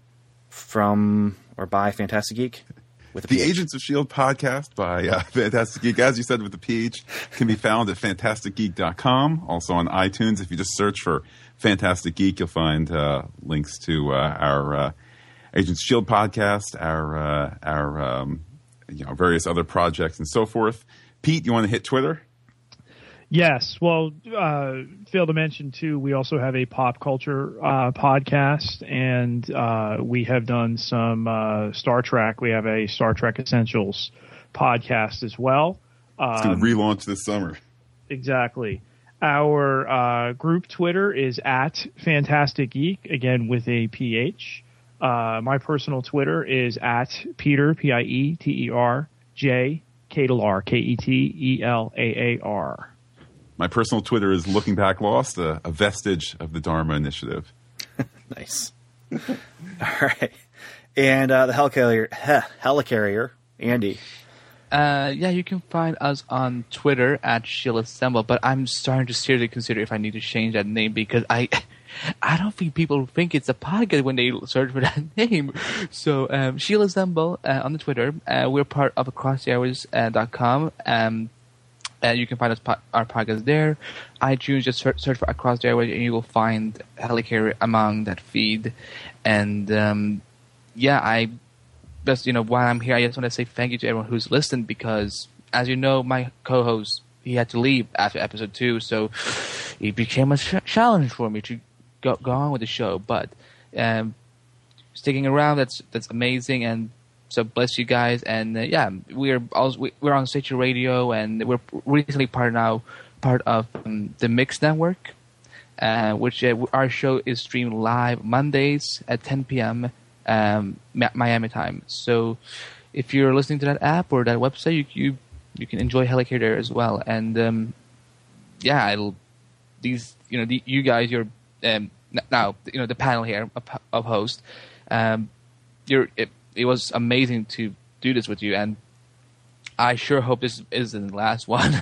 from or by Fantastic Geek. With the Agents of S.H.I.E.L.D. podcast by Fantastic Geek, as you said, with the PH, can be found at fantasticgeek.com. Also on iTunes. If you just search for Fantastic Geek, you'll find links to our Agents of S.H.I.E.L.D. podcast, our various other projects and so forth. Pete, you want to hit Twitter? Yes. Well, failed to mention too, we also have a pop culture podcast, and we have done some Star Trek. We have a Star Trek Essentials podcast as well. It's going to relaunch this summer. Exactly. Our group Twitter is at Fantastic Geek, again with a PH. My personal Twitter is at Peter, Pieter, J, Ketelaar, Ketelaar. My personal Twitter is Looking Back Lost, a vestige of the Dharma Initiative. Nice. All right. And the Helicarrier, Andy. You can find us on Twitter at S.H.I.E.L.D. Assemble, but I'm starting to seriously consider if I need to change that name because I don't think people think it's a podcast when they search for that name. So, S.H.I.E.L.D. Assemble on the Twitter. We're part of AcrossTheAirways.com. You can find our podcast there. iTunes, just search for Across the Airways and you will find Helicarrier among that feed. And I just, while I'm here, I just want to say thank you to everyone who's listened because, as you know, my co-host, he had to leave after episode 2, so it became a challenge for me to go on with the show. But sticking around, that's amazing, and so bless you guys. And we're on Stitcher Radio, and we're recently part of the Mix Network, which our show is streamed live Mondays at 10 p.m. Miami time. So if you're listening to that app or that website, you can enjoy Helicarrier there as well. And you guys, you're now the panel here of hosts. It was amazing to do this with you, and I sure hope this isn't the last one.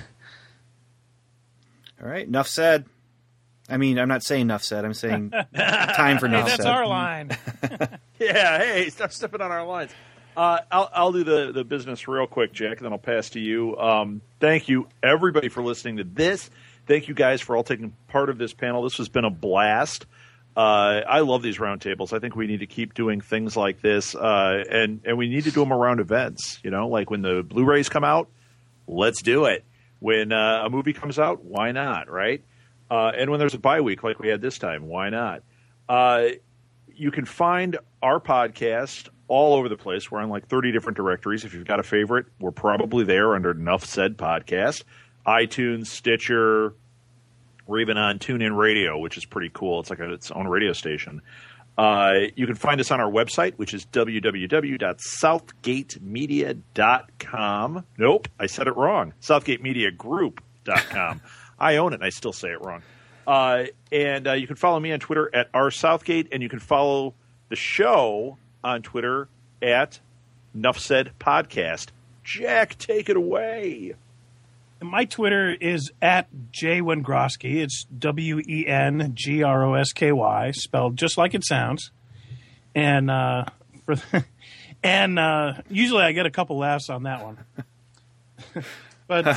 All right, enough said. I mean, I'm not saying enough said. I'm saying time for enough said. That's our line. Yeah, hey, stop stepping on our lines. I'll do the business real quick, Jack, and then I'll pass to you. Thank you, everybody, for listening to this. Thank you guys for all taking part of this panel. This has been a blast. I love these roundtables. I think we need to keep doing things like this, and we need to do them around events. Like when the Blu-rays come out, let's do it. When a movie comes out, why not, right? And when there's a bye week like we had this time, why not? You can find our podcast all over the place. We're on like 30 different directories. If you've got a favorite, we're probably there under Enough Said Podcast. iTunes, Stitcher. We're even on TuneIn Radio, which is pretty cool. It's like its own radio station. You can find us on our website, which is www.southgatemedia.com. Nope, I said it wrong. SouthgateMediaGroup.com. I own it, and I still say it wrong. And you can follow me on Twitter at rsouthgate, and you can follow the show on Twitter at Enough Said Podcast. Jack, take it away. My Twitter is at jwengroski. It's WENGROSKY, spelled just like it sounds. And usually I get a couple laughs on that one. But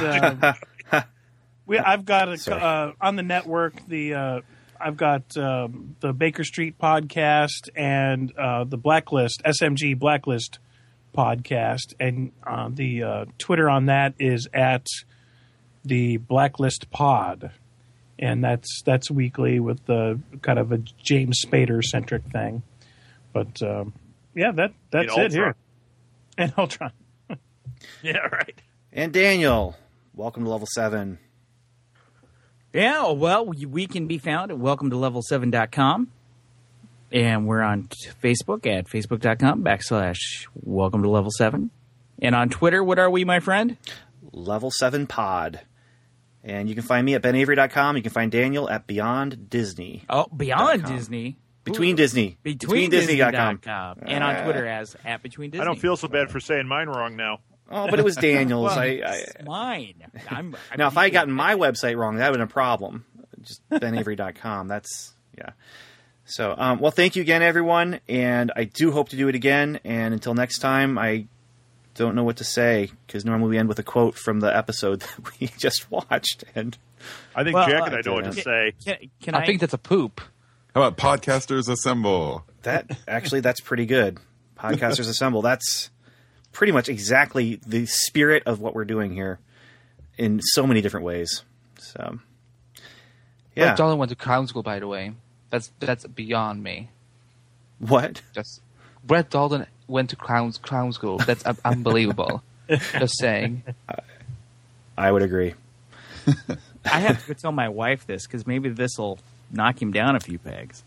I've got on the network I've got the Baker Street podcast and the Blacklist SMG Blacklist podcast, and the Twitter on that is at the Blacklist Pod, and that's weekly with the kind of a James Spader centric thing. But that's it here. And Ultron. Yeah, right. And Daniel, welcome to Level 7. Yeah, well, we can be found at welcome-to-level7.com. And we're on Facebook at facebook.com/welcome to level 7. And on Twitter, what are we, my friend? Level 7 Pod. And you can find me at benavery.com. You can find Daniel at Beyond Disney. Oh, Beyond Disney. Between Disney. BetweenDisney.com. And on Twitter as at Between Disney. I don't feel so bad for saying mine wrong now. Oh, but it was Daniel's. Well, it's mine. Now, if I had gotten my website wrong, that would have been a problem. Just benavery.com. That's, yeah. So, well, thank you again, everyone. And I do hope to do it again. And until next time, I don't know what to say, because normally we end with a quote from the episode that we just watched. And I think Jack and I know what to say. I think that's a poop. How about Podcasters Assemble? That's pretty good. Podcasters Assemble. That's pretty much exactly the spirit of what we're doing here in so many different ways. So, yeah. Brett Dalton went to clown school, by the way. That's beyond me. What? Just Brett Dalton went to clown school. That's unbelievable. Just saying. I would agree. I have to tell my wife this, because maybe this will knock him down a few pegs.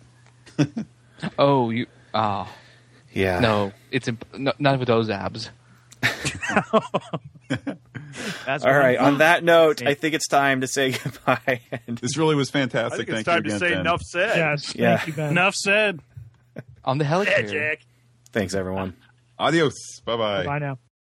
Yeah. No, it's none of those abs. That's all right. On that note, I think it's time to say goodbye. This really was fantastic. I think it's Thank time you to again, say Ben. enough said. Yes, Yeah. thank you, Ben. Enough said. On the Yeah, helicarrier. Jack. Thanks, everyone. Adios. Bye-bye. Bye now.